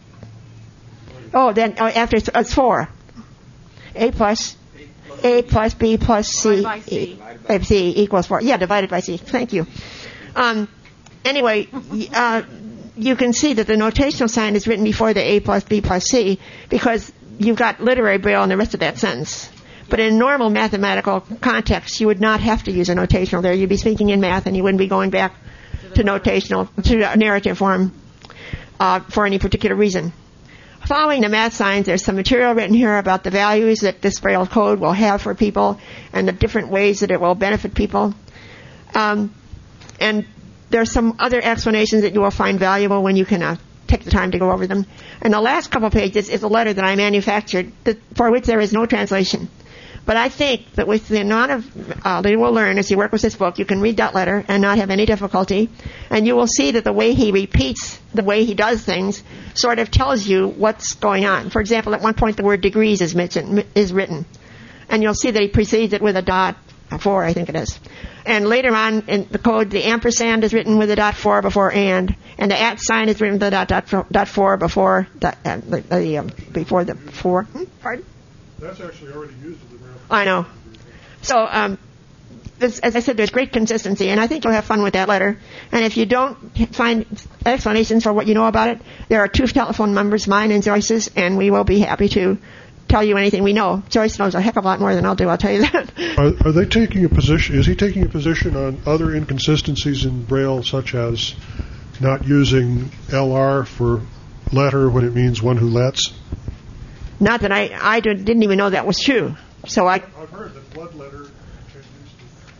oh, then oh, after it's, it's four. A plus, A plus B plus C, by C. E, C equals four. Yeah, divided by C. Thank you. Um, anyway, uh, you can see that the notational sign is written before the A plus B plus C because you've got literary Braille in the rest of that sentence. But in normal mathematical context, you would not have to use a notational there. You'd be speaking in math and you wouldn't be going back to notational, to narrative form uh, for any particular reason. Following the math signs, there's some material written here about the values that this Braille code will have for people and the different ways that it will benefit people. Um, and there's some other explanations that you will find valuable when you can uh, take the time to go over them. And the last couple pages is a letter that I manufactured that, for which there is no translation. But I think that with the amount of uh, that you will learn as you work with this book, you can read that letter and not have any difficulty. And you will see that the way he repeats, the way he does things, sort of tells you what's going on. For example, at one point the word degrees is mentioned, is written. And you'll see that he precedes it with a dot four, I think it is. And later on in the code, the ampersand is written with a dot four before and, and the at sign is written with a dot, dot, dot four before the, uh, the, the um, before the four. Hmm? Pardon? That's actually already used in the graph. I know. So, um, this, as I said, there's great consistency, and I think you'll have fun with that letter. And if you don't find explanations for what you know about it, there are two telephone numbers, mine and Joyce's, and we will be happy to tell you anything we know. Joyce knows a heck of a lot more than I'll do, I'll tell you that. Are, are they taking a position, is he taking a position on other inconsistencies in Braille, such as not using L R for letter when it means one who lets? Not that I, I didn't even know that was true. So I. I've heard that blood letter.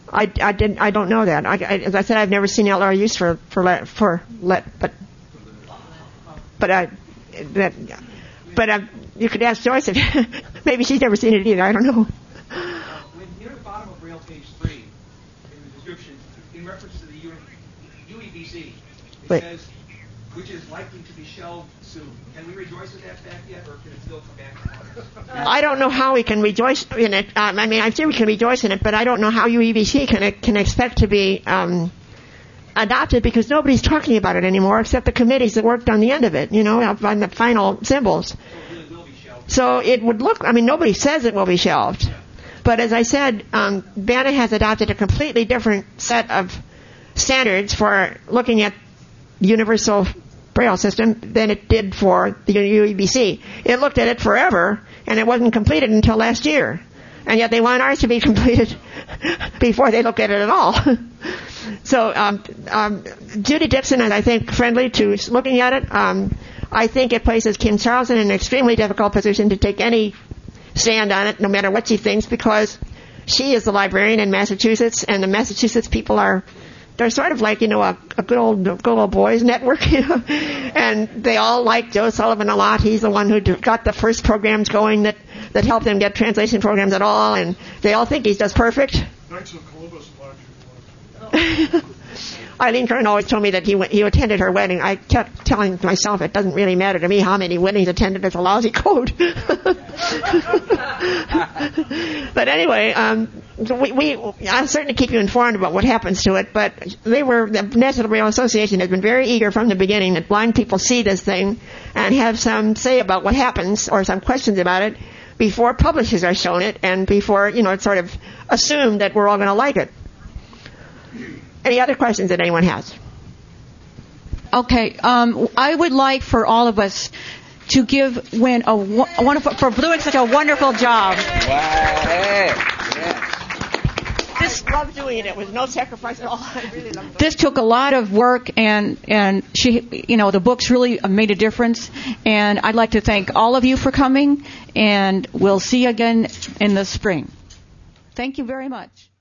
I, I didn't. I don't know that. I, I, as I said, I've never seen L R used for for let for let, but but I that but uh, you could ask Joyce if maybe she's never seen it either. I don't know. Uh, when near the bottom of rail page three, in the description, in reference to the U E B C, it Wait. says, which is likely to be shelved soon. Can we rejoice in that fact yet, or can it still come back? I don't know how we can rejoice in it. Um, I mean, I'm sure we can rejoice in it, but I don't know how U E B C can can expect to be um, adopted because nobody's talking about it anymore except the committees that worked on the end of it, you know, on the final symbols. So it would look, I mean, nobody says it will be shelved. But as I said, um, B A N A has adopted a completely different set of standards for looking at universal Braille system than it did for the U E B C. It looked at it forever, and it wasn't completed until last year. And yet they want ours to be completed before they look at it at all. So um, um, Judy Dixon is, I think, friendly to looking at it. Um, I think it places Kim Charles in an extremely difficult position to take any stand on it, no matter what she thinks, because she is the librarian in Massachusetts, and the Massachusetts people are, they're sort of like, you know, a, a good old good old boys network, you know, and they all like Joe Sullivan a lot. He's the one who got the first programs going that, that helped them get translation programs at all, and they all think he's just perfect. Knights of Columbus lecture. Eileen Kern always told me that he went, he attended her wedding. I kept telling myself it doesn't really matter to me how many weddings attended. It's a lousy code. But anyway, um, we, we I'll certainly keep you informed about what happens to it. But they were the National Braille Association has been very eager from the beginning that blind people see this thing and have some say about what happens or some questions about it before publishers are shown it and before, you know, it's sort of assumed that we're all going to like it. Any other questions that anyone has? Okay, um, I would like for all of us to give Wynn a, wo- a wonderful, for doing such a wonderful job. This love doing it. It was no sacrifice at all. I really love it. This took a lot of work, and and she, you know, the books really made a difference. And I'd like to thank all of you for coming, and we'll see you again in the spring. Thank you very much.